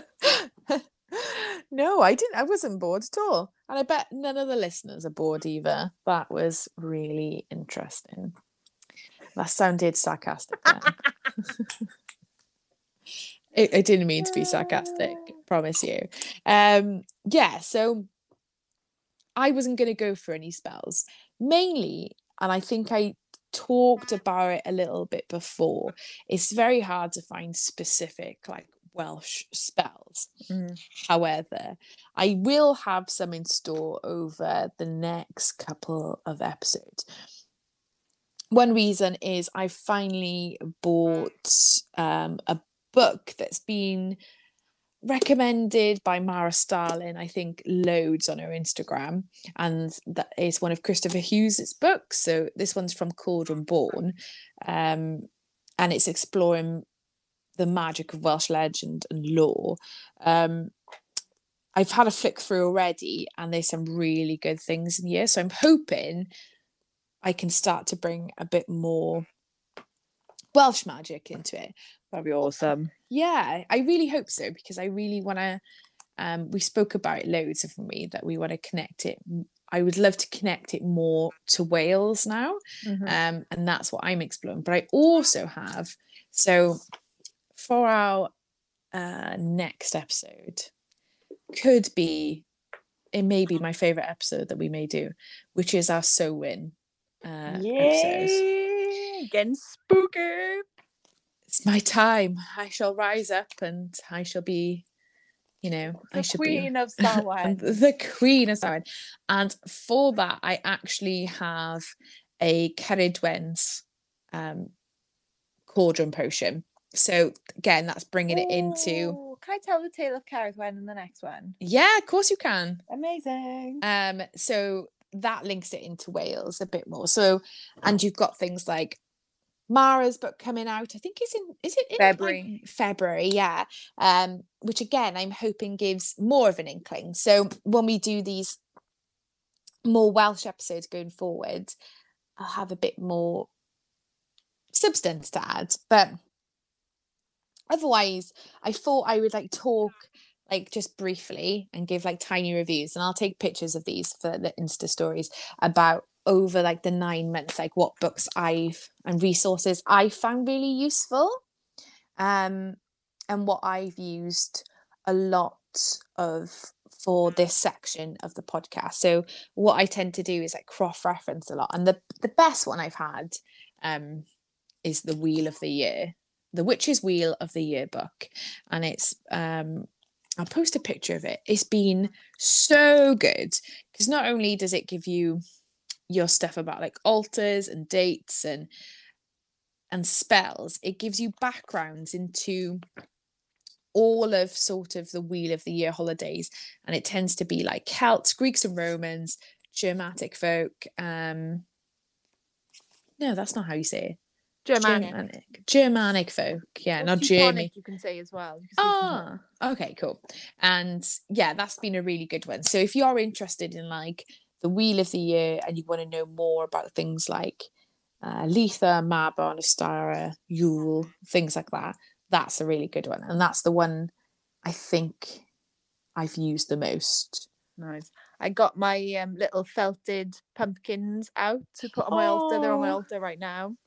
No, I didn't. I wasn't bored at all. And I bet none of the listeners are bored either. That was really interesting. That sounded sarcastic then. I, I didn't mean to be sarcastic, promise you. Um, yeah, so I wasn't going to go for any spells. Mainly, and I think I talked about it a little bit before, it's very hard to find specific like Welsh spells. Mm. However, I will have some in store over the next couple of episodes. One reason is I finally bought um, a book that's been recommended by Mara Starlin, I think, loads on her Instagram, and that is one of Christopher Hughes's books. So this one's from Cauldron Born, um, and it's exploring the magic of Welsh legend and lore. Um, I've had a flick through already, and there's some really good things in here. So I'm hoping I can start to bring a bit more Welsh magic into it. That'd be awesome. Yeah, I really hope so, because I really want to. Um, we spoke about it loads of me that we want to connect it. I would love to connect it more to Wales now, Mhm. um, and that's what I'm exploring. But I also have so for our uh, next episode, could be it may be my favorite episode that we may do, which is our Samhain uh, episodes. Yay! Getting spooky. It's my time. I shall rise up and I shall be, you know, I The shall Queen be of Samhain. the Queen of Samhain. And for that, I actually have a Cerridwen's um, cauldron potion. So again, that's bringing it into. Ooh, can I tell the tale of Cerridwen in the next one? Yeah, of course you can. Amazing. Um, so that links it into Wales a bit more. So, and you've got things like Mara's book coming out. I think it's in is it in February. like, February, yeah. Um, which again I'm hoping gives more of an inkling. So when we do these more Welsh episodes going forward, I'll have a bit more substance to add. But otherwise, I thought I would like talk like just briefly and give like tiny reviews, and I'll take pictures of these for the Insta stories about over like the nine months, like what books I've and resources I found really useful, um, and what I've used a lot of for this section of the podcast. So what I tend to do is like cross-reference a lot, and the the best one I've had um, is the Wheel of the Year, the Witch's Wheel of the Year book, and it's um, I'll post a picture of it. It's been so good because not only does it give you your stuff about like altars and dates and and spells, it gives you backgrounds into all of sort of the Wheel of the Year holidays, and it tends to be like Celts, Greeks and Romans, Germanic folk. Um, no, that's not how you say it. Germanic. Germanic, Germanic folk. Yeah, Or not Teutonic, German. you can say as well. You can say Ah, Teutonic. okay, cool. And yeah, that's been a really good one. So if you're interested in like the Wheel of the Year and you want to know more about things like uh, Letha, Mabon, Ostara, Yule, things like that, that's a really good one. And that's the one I think I've used the most. Nice. I got my um, little felted pumpkins out to put on my altar. They're on my Oh. altar right now.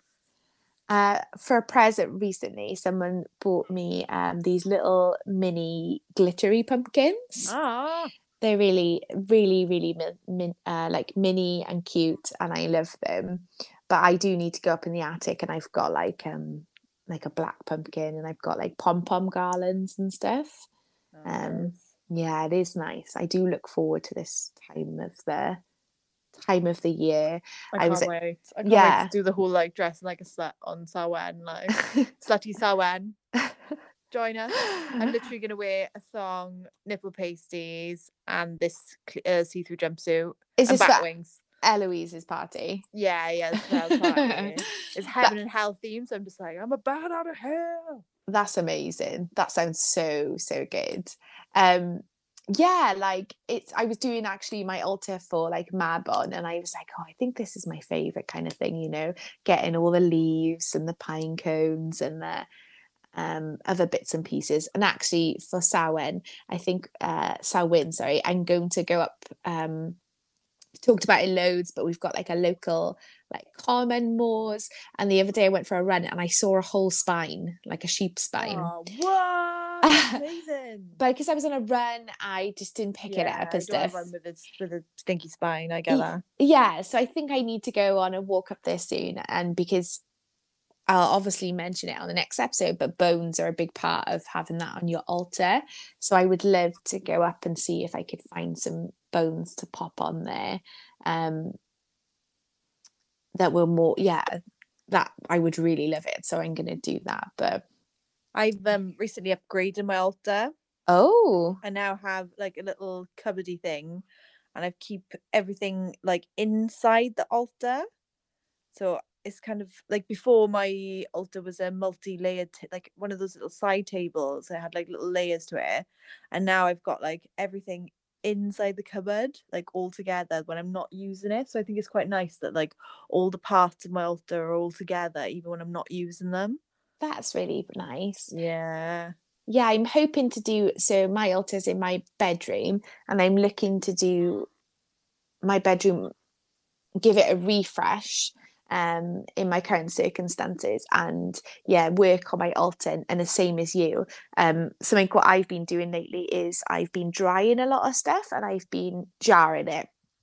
Uh, for a present recently, someone bought me um, these little mini glittery pumpkins. Ah. They're really, really, really min, min, uh, like mini and cute, and I love them. But I do need to go up in the attic, and I've got like um like a black pumpkin, and I've got like pom pom garlands and stuff. Um, Nice. yeah, it is nice. I do look forward to this time of the time of the year. I I can't was- wait. I can't yeah. wait to do the whole like dressing like a slut on Samhain, like slutty Samhain. Join us. I'm literally gonna wear a thong, nipple pasties, and this uh, see-through jumpsuit Is and this bat for wings. Eloise's party? Yeah, yeah, it's hell party. It's heaven and hell theme, so I'm just like, I'm a bat out of hell. That's amazing. That sounds so, so good. Um, yeah, like it's I was doing actually my altar for like Mabon, and I was like, oh, I think this is my favorite kind of thing, you know, getting all the leaves and the pine cones and the um other bits and pieces. And actually for Samhain, I think uh Samhain, sorry, I'm going to go up um talked about it loads, but we've got like a local like common moors, and the other day I went for a run and I saw a whole spine, like a sheep spine. Oh, what? That's amazing. But because I was on a run, I just didn't pick it up and I don't wanna stuff. run with a, with a stinky spine. I get Ye- that. Yeah, so I think I need to go on a walk up there soon, and because I'll obviously mention it on the next episode, but bones are a big part of having that on your altar. So I would love to go up and see if I could find some bones to pop on there. Um, that were more, yeah, that I would really love it. So I'm going to do that. But I've um recently upgraded my altar. Oh, I now have like a little cupboardy thing, and I keep everything like inside the altar. So it's kind of like before my altar was a multi-layered, t- like one of those little side tables. It had like little layers to it, and now I've got like everything inside the cupboard, like all together when I'm not using it. So I think it's quite nice that like all the parts of my altar are all together, even when I'm not using them. that's really nice. Yeah. Yeah, I'm hoping to do so. My altar's in my bedroom, and I'm looking to do my bedroom, give it a refresh um in my current circumstances, and yeah, work on my altar. And, and the same as you, um something what I've been doing lately is I've been drying a lot of stuff and I've been jarring it.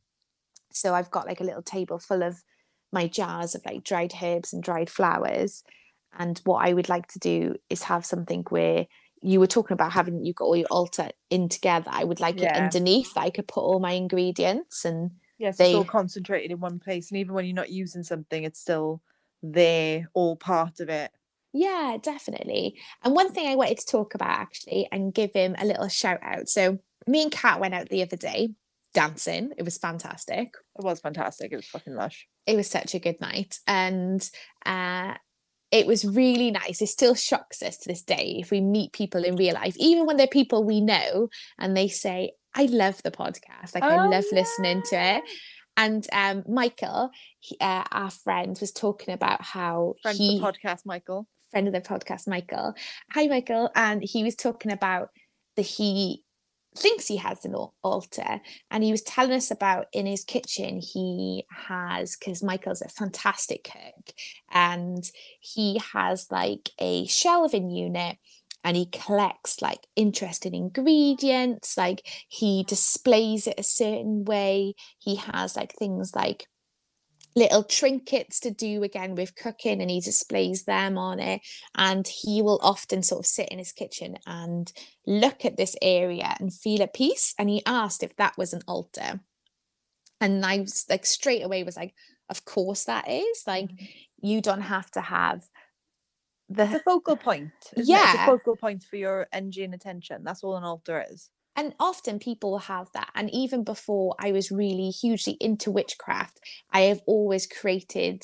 So I've got like a little table full of my jars of like dried herbs and dried flowers. And what I would like to do is have something where you were talking about having you got all your altar in together. I would like it Yeah. underneath that I could put all my ingredients, and Yes, it's they all concentrated in one place, and even when you're not using something, it's still there, all part of it. yeah, definitely. And one thing I wanted to talk about actually and give him a little shout out. So me and Kat went out the other day dancing. It was fantastic. It was fantastic. It was fucking lush. It was such a good night. And uh it was really nice. It still shocks us to this day if we meet people in real life, even when they're people we know, and they say, I love the podcast. Like, I Oh, love listening to yeah. it. And um, Michael, he, uh, our friend, was talking about how Friend he, of the podcast, Michael. friend of the podcast, Michael. Hi, Michael. And he was talking about that he thinks he has an altar, and he was telling us about in his kitchen he has, because Michael's a fantastic cook, and he has like a shelving unit, and he collects like interesting ingredients, like he displays it a certain way. He has like things like little trinkets to do again with cooking, and he displays them on it. And he will often sort of sit in his kitchen and look at this area and feel at peace. And he asked if that was an altar, and I was like, straight away was like, of course that is. Like, Mhm. you don't have to have It's a the focal point, isn't it? It's a yeah. focal point for your energy and attention. That's all an altar is. And often people have that. And even before I was really hugely into witchcraft, I have always created,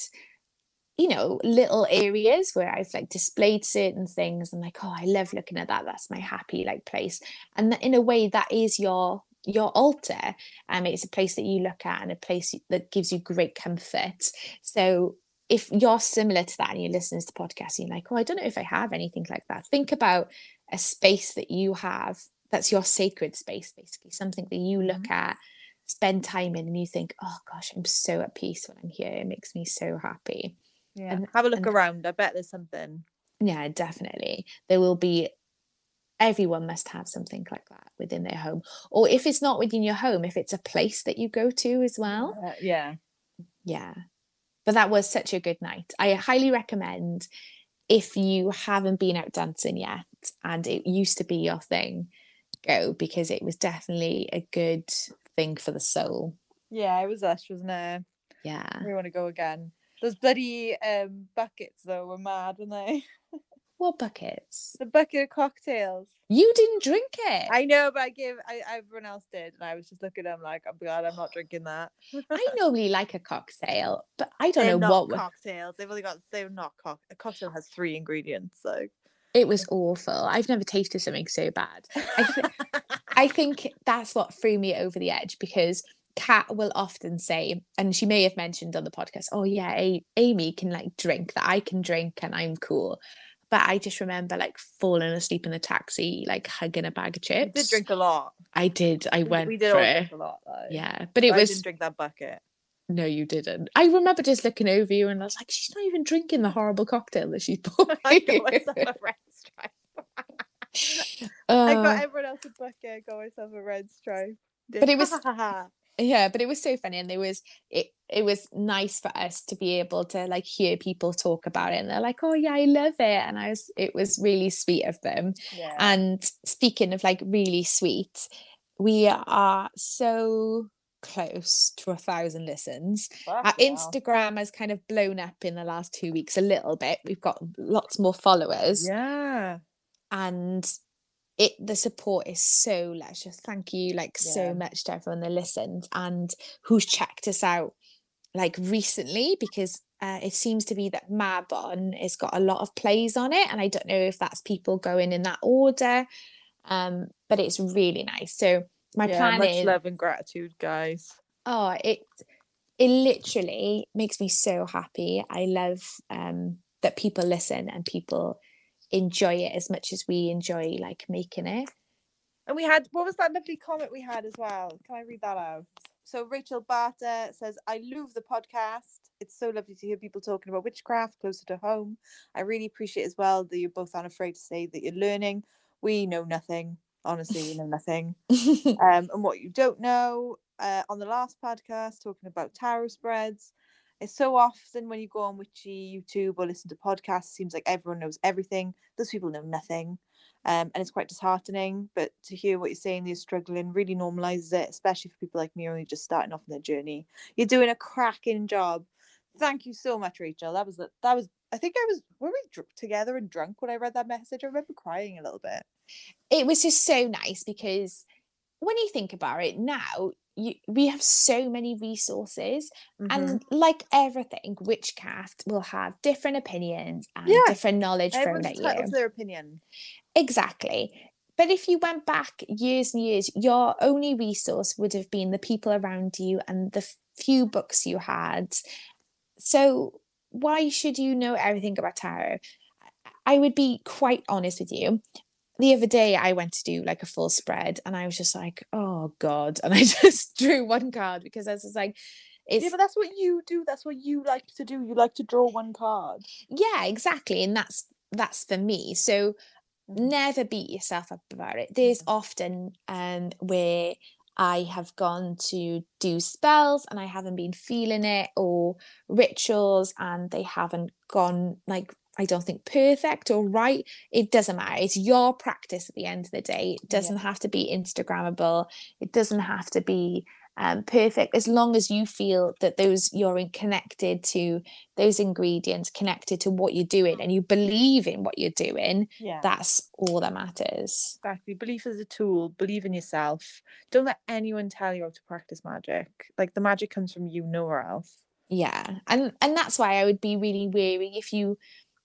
you know, little areas where I've like displayed certain things. And like, oh, I love looking at that. That's my happy like place. And that, in a way, that is your your altar. Um, it's a place that you look at and a place that gives you great comfort. So if you're similar to that and you're listening to the podcast and you're like, oh, I don't know if I have anything like that, think about a space that you have that's your sacred space, basically, something that you look Mhm. at, spend time in, and you think, oh gosh, I'm so at peace when I'm here. It makes me so happy. Yeah. And Have a look and around. I bet there's something. yeah, definitely. There will be, everyone must have something like that within their home. Or if it's not within your home, if it's a place that you go to as well. Uh, yeah. Yeah. But that was such a good night. I highly recommend, if you haven't been out dancing yet and it used to be your thing, go, because it was definitely a good thing for the soul. Yeah, it was us, wasn't it? Yeah. We want to go again. Those bloody um buckets though were mad, weren't they? What buckets? The bucket of cocktails. You didn't drink it. I know, but I gave I everyone else did, and I was just looking at them like, I'm glad I'm not drinking that. I normally like a cocktail, but I don't They're know not what. cocktails. They've only got they're not cock. A cocktail has three ingredients, so It was awful. I've never tasted something so bad. I, th- I think that's what threw me over the edge, because Kat will often say, and she may have mentioned on the podcast, oh yeah, A- Amy can like drink, that I can drink and I'm cool. But I just remember like falling asleep in the taxi, like hugging a bag of we chips. did drink a lot. I did. I We, went we did for all it. drink a lot though. Yeah, but it But I was. didn't drink that bucket. No, you didn't. I remember just looking over you and I was like, she's not even drinking the horrible cocktail that she's pouring. I got myself a red stripe. I got Uh, everyone else a bucket. I got myself a red stripe. Did- But it was- yeah, but it was so funny, and there was it. It was nice for us to be able to like hear people talk about it, and they're like, "Oh yeah, I love it," and I was. It was really sweet of them. yeah. And speaking of like really sweet, we are so close to a thousand listens. Our Fucking hell. Instagram has kind of blown up in the last two weeks a little bit. We've got lots more followers, Yeah. and it the support is so luscious. Thank you like Yeah. so much to everyone that listened and who's checked us out like recently, because uh, it seems to be that Mabon has got a lot of plays on it, and I don't know if that's people going in that order, um but it's really nice. So my Yeah, plan much is, love and gratitude, guys. oh, it it literally makes me so happy. I love um that people listen and people enjoy it as much as we enjoy like making it. And we had, what was that lovely comment we had as well? Can I read that out? So Rachel Barter says, I love the podcast. It's so lovely to hear people talking about witchcraft closer to home. I really appreciate as well that you're both unafraid to say that you're learning. We know nothing. Honestly, we know nothing. Um, and what you don't know, uh, on the last podcast, talking about tarot spreads, it's so often when you go on Witchy YouTube or listen to podcasts, it seems like everyone knows everything. Those people know nothing. Um, and it's quite disheartening. But to hear what you're saying, you're struggling, really normalizes it, especially for people like me only just starting off in their journey. You're doing a cracking job. Thank you so much, Rachel. That was that was. I think I was. Were we dr- together and drunk when I read that message? I remember crying a little bit. It was just so nice because when you think about it now, you, we have so many resources, Mm-hmm. and like everything, witchcraft will have different opinions and Yeah, different knowledge thrown everyone's at you. entitled to their opinion. Exactly. But if you went back years and years, your only resource would have been the people around you and the few books you had. So why should you know everything about tarot? I would be quite honest with you. The other day I went to do like a full spread and I was just like, oh God. And I just drew one card because I was just like, it's Yeah, but that's what you do. That's what you like to do. You like to draw one card. yeah, exactly. And that's that's for me. So Mhm. never beat yourself up about it. There's Mhm. often um where I have gone to do spells and I haven't been feeling it, or rituals and they haven't gone like, I don't think perfect or right. It doesn't matter. It's your practice at the end of the day. It doesn't Yeah. have to be Instagrammable. It doesn't have to be um, perfect, as long as you feel that those you're in connected to those ingredients, connected to what you're doing, and you believe in what you're doing. Yeah. That's all that matters. Exactly. Belief is a tool. Believe in yourself. Don't let anyone tell you how to practice magic. Like the magic comes from you, nowhere else. Yeah, and and that's why I would be really wary if you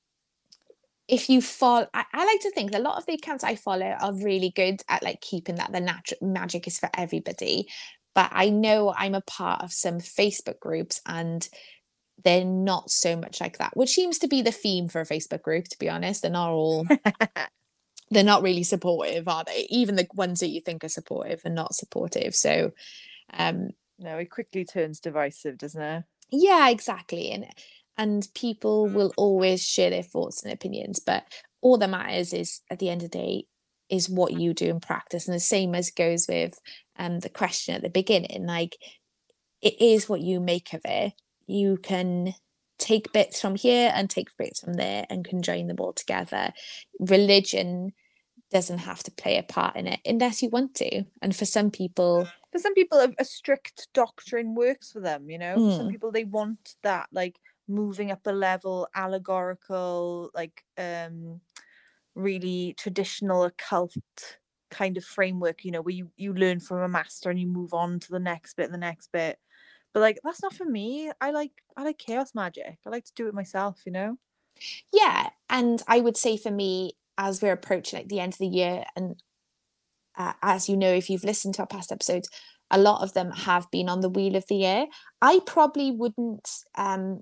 if you follow. I, I like to think that a lot of the accounts I follow are really good at like keeping that the natural magic is for everybody, but I know I'm a part of some Facebook groups and they're not so much like that, which seems to be the theme for a Facebook group, to be honest. They're not all they're not really supportive, are they? Even the ones that you think are supportive are not supportive. So um No, it quickly turns divisive, doesn't it? yeah, exactly. And and people will always share their thoughts and opinions, but all that matters is at the end of the day is what you do in practice. And the same as goes with um the question at the beginning, like it is what you make of it. You can take bits from here and take bits from there and conjoin them all together. Religion doesn't have to play a part in it unless you want to. And for some people, For some people, a, a strict doctrine works for them, you know? For some mm, people, they want that, like, moving up a level, allegorical, like, um, really traditional occult kind of framework, you know, where you, you learn from a master and you move on to the next bit and the next bit. But like that's not for me. I like I like chaos magic. I like to do it myself, you know? yeah. And I would say for me, as we're approaching like the end of the year, and uh, as you know, if you've listened to our past episodes, a lot of them have been on the wheel of the year. I probably wouldn't um,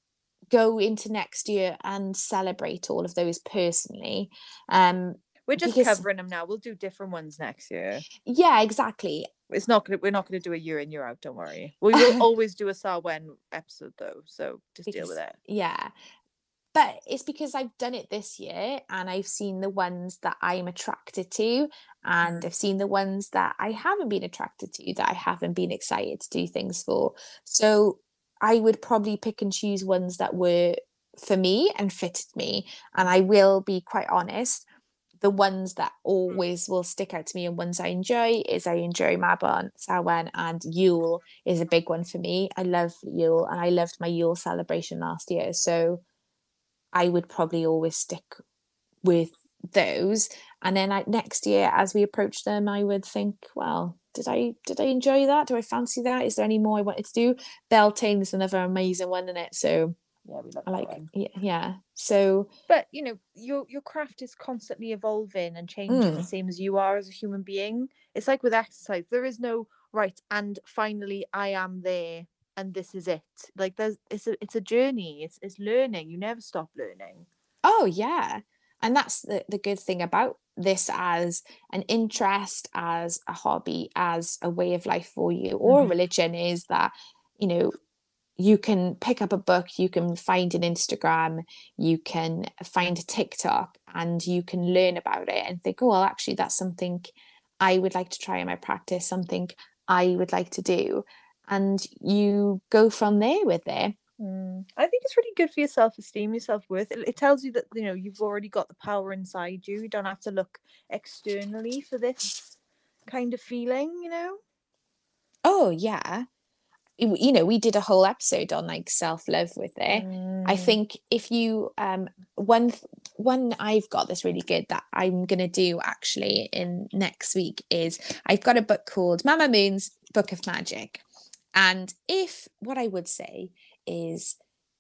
go into next year and celebrate all of those personally. Um, We're just because covering them now. We'll do different ones next year. yeah, exactly. It's not gonna we're not gonna do a year in, year out, don't worry. We will always do a Samhain episode though, so just deal with Because it. yeah, but it's because I've done it this year and I've seen the ones that I'm attracted to, and Mm. I've seen the ones that I haven't been attracted to, that I haven't been excited to do things for. So I would probably pick and choose ones that were for me and fitted me. And I will be quite honest, the ones that always will stick out to me and ones I enjoy is I enjoy Mabon, Samhain, and Yule is a big one for me. I love Yule and I loved my Yule celebration last year. So I would probably always stick with those. And then like next year, as we approach them, I would think, well, did I did I enjoy that? Do I fancy that? Is there any more I wanted to do? Beltane is another amazing one, isn't it? So Yeah, we love I that like one. yeah, yeah. So But you know, your your craft is constantly evolving and changing, the mm, same as you are as a human being. It's like with exercise, there is no right and finally I am there and this is it. Like there's it's a it's a journey. It's it's learning. You never stop learning. oh yeah. And that's the, the good thing about this as an interest, as a hobby, as a way of life for you, or a Mhm. religion, is that, you know, you can pick up a book, you can find an Instagram, you can find a TikTok, and you can learn about it and think, oh, well, actually, that's something I would like to try in my practice, something I would like to do. And you go from there with it. Mm. I think it's really good for your self-esteem, your self-worth. It, it tells you that, you know, you've already got the power inside you. You don't have to look externally for this kind of feeling, you know? Oh, yeah. You you know, we did a whole episode on like self-love with it. I Mm. think if you um one th- one I've got that's really good that I'm gonna do actually in next week is I've got a book called Mama Moon's Book of Magic. And if what I would say is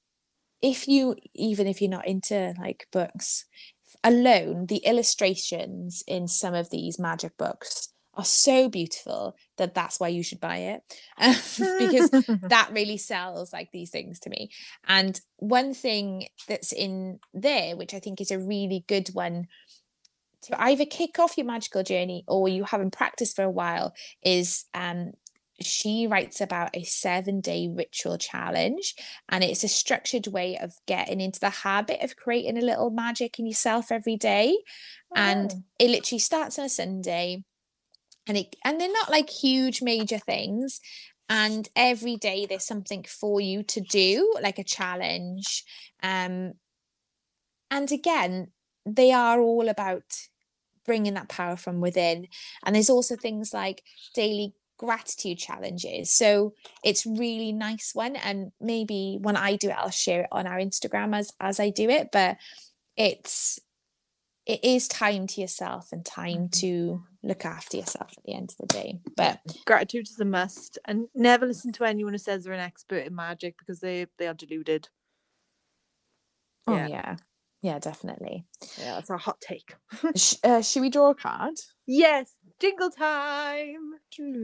if you even if you're not into like books alone, the illustrations in some of these magic books are so beautiful that that's why you should buy it. Because that really sells like these things to me. And one thing that's in there, which I think is a really good one to either kick off your magical journey or you haven't practiced for a while, is um she writes about a seven day ritual challenge, and it's a structured way of getting into the habit of creating a little magic in yourself every day. And Oh. it literally starts on a Sunday, and it and they're not like huge major things, and every day there's something for you to do, like a challenge. um and again, they are all about bringing that power from within. And there's also things like daily gratitude challenges. So it's really nice one. And maybe when I do it, I'll share it on our Instagram as as I do it. But it's it is time to yourself and time Mhm. to look after yourself at the end of the day. But Gratitude is a must, and never listen to anyone who says they're an expert in magic, because they they are deluded. oh Yeah, yeah, yeah, definitely. yeah, that's a hot take. Sh- uh, should we draw a card? Yes, jingle time.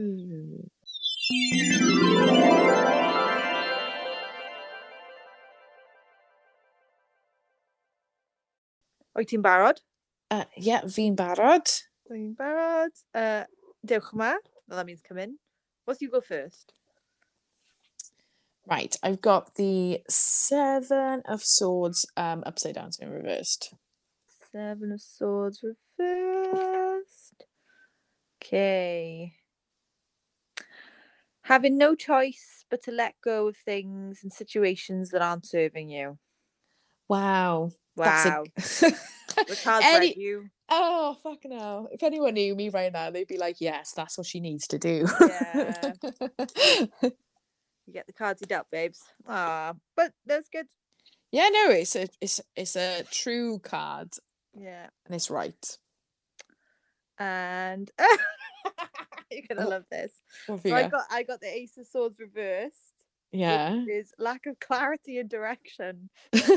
Wyt ti'n barod? Uh, yeah, fi'n barod. Dwi'n barod. Uh, dewch yma. Well, that means come in. What's you go first? Right, I've got the Seven of Swords um, upside down, so in reversed. Seven of Swords reversed. Okay. Having no choice but to let go of things and situations that aren't serving you. Wow. Wow. That's a... The cards Any... read you. Oh, fucking hell. If anyone knew me right now, they'd be like, yes, that's what she needs to do. Yeah. You get the cards you dealt, babes. Ah, but that's good. Yeah, no, it's a it's it's a true card. Yeah. And it's right. And you're gonna Oh, love this. what So I got? got I got the Ace of Swords reversed. Yeah. Which is lack of clarity and direction.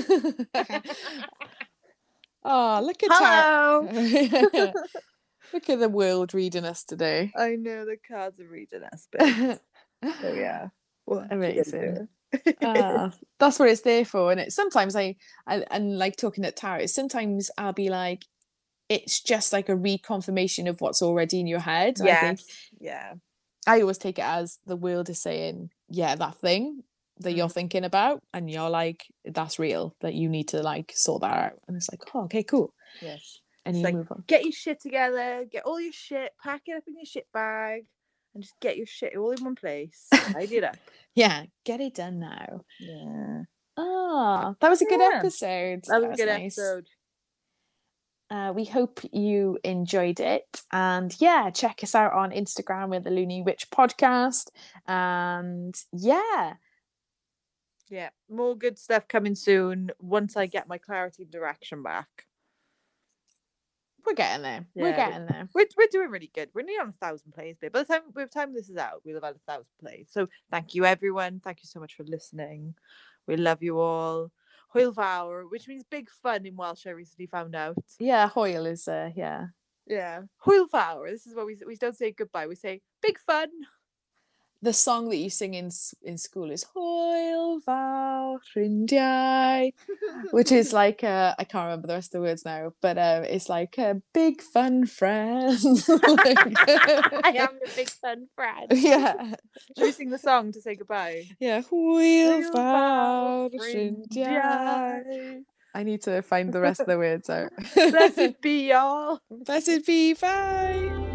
Oh, look at Hello. Tar- Look at the world reading us today. I know the cards are reading us, but so yeah. What Amazing. uh, that's what it's there for. And it sometimes I, I and like talking at tarot, sometimes I'll be like, it's just like a reconfirmation of what's already in your head. Yes. I think Yeah. I always take it as the world is saying, yeah, that thing that you're Mm. thinking about, and you're like, that's real, that you need to like sort that out. And it's like, oh, okay, cool. Yes. And It's you like, move on. get your shit together, get all your shit, pack it up in your shit bag, and just get your shit all in one place. Tidy it up. Yeah, get it done now. Yeah. Oh, that was a good Yeah. episode. That was a good nice. episode. Uh, we hope you enjoyed it. And yeah, check us out on Instagram with the Loony Witch Podcast. And yeah. Yeah. More good stuff coming soon once I get my clarity and direction back. We're getting there. We're Yeah, getting there. We're, we're doing really good. We're nearly on a thousand plays, babe. By the time by the time this is out, we'll have had a thousand plays. So thank you, everyone. Thank you so much for listening. We love you all. Hwyl fawr, which means big fun in Welsh. I recently found out. Yeah, Hoyle is uh yeah. Yeah, hwyl fawr. This is what we we don't say goodbye. We say big fun. The song that you sing in s- in school is Hwyl fawr ffrindiau, which is like uh, I can't remember the rest of the words now, but um, it's like a big fun friends. I am a big fun friend. Yeah, Should we sing the song to say goodbye? yeah. Hwyl Hwyl fawr fawr ffrindiau. ffrindiau. I need to find the rest of the words out. Blessed be all. Blessed be, bye.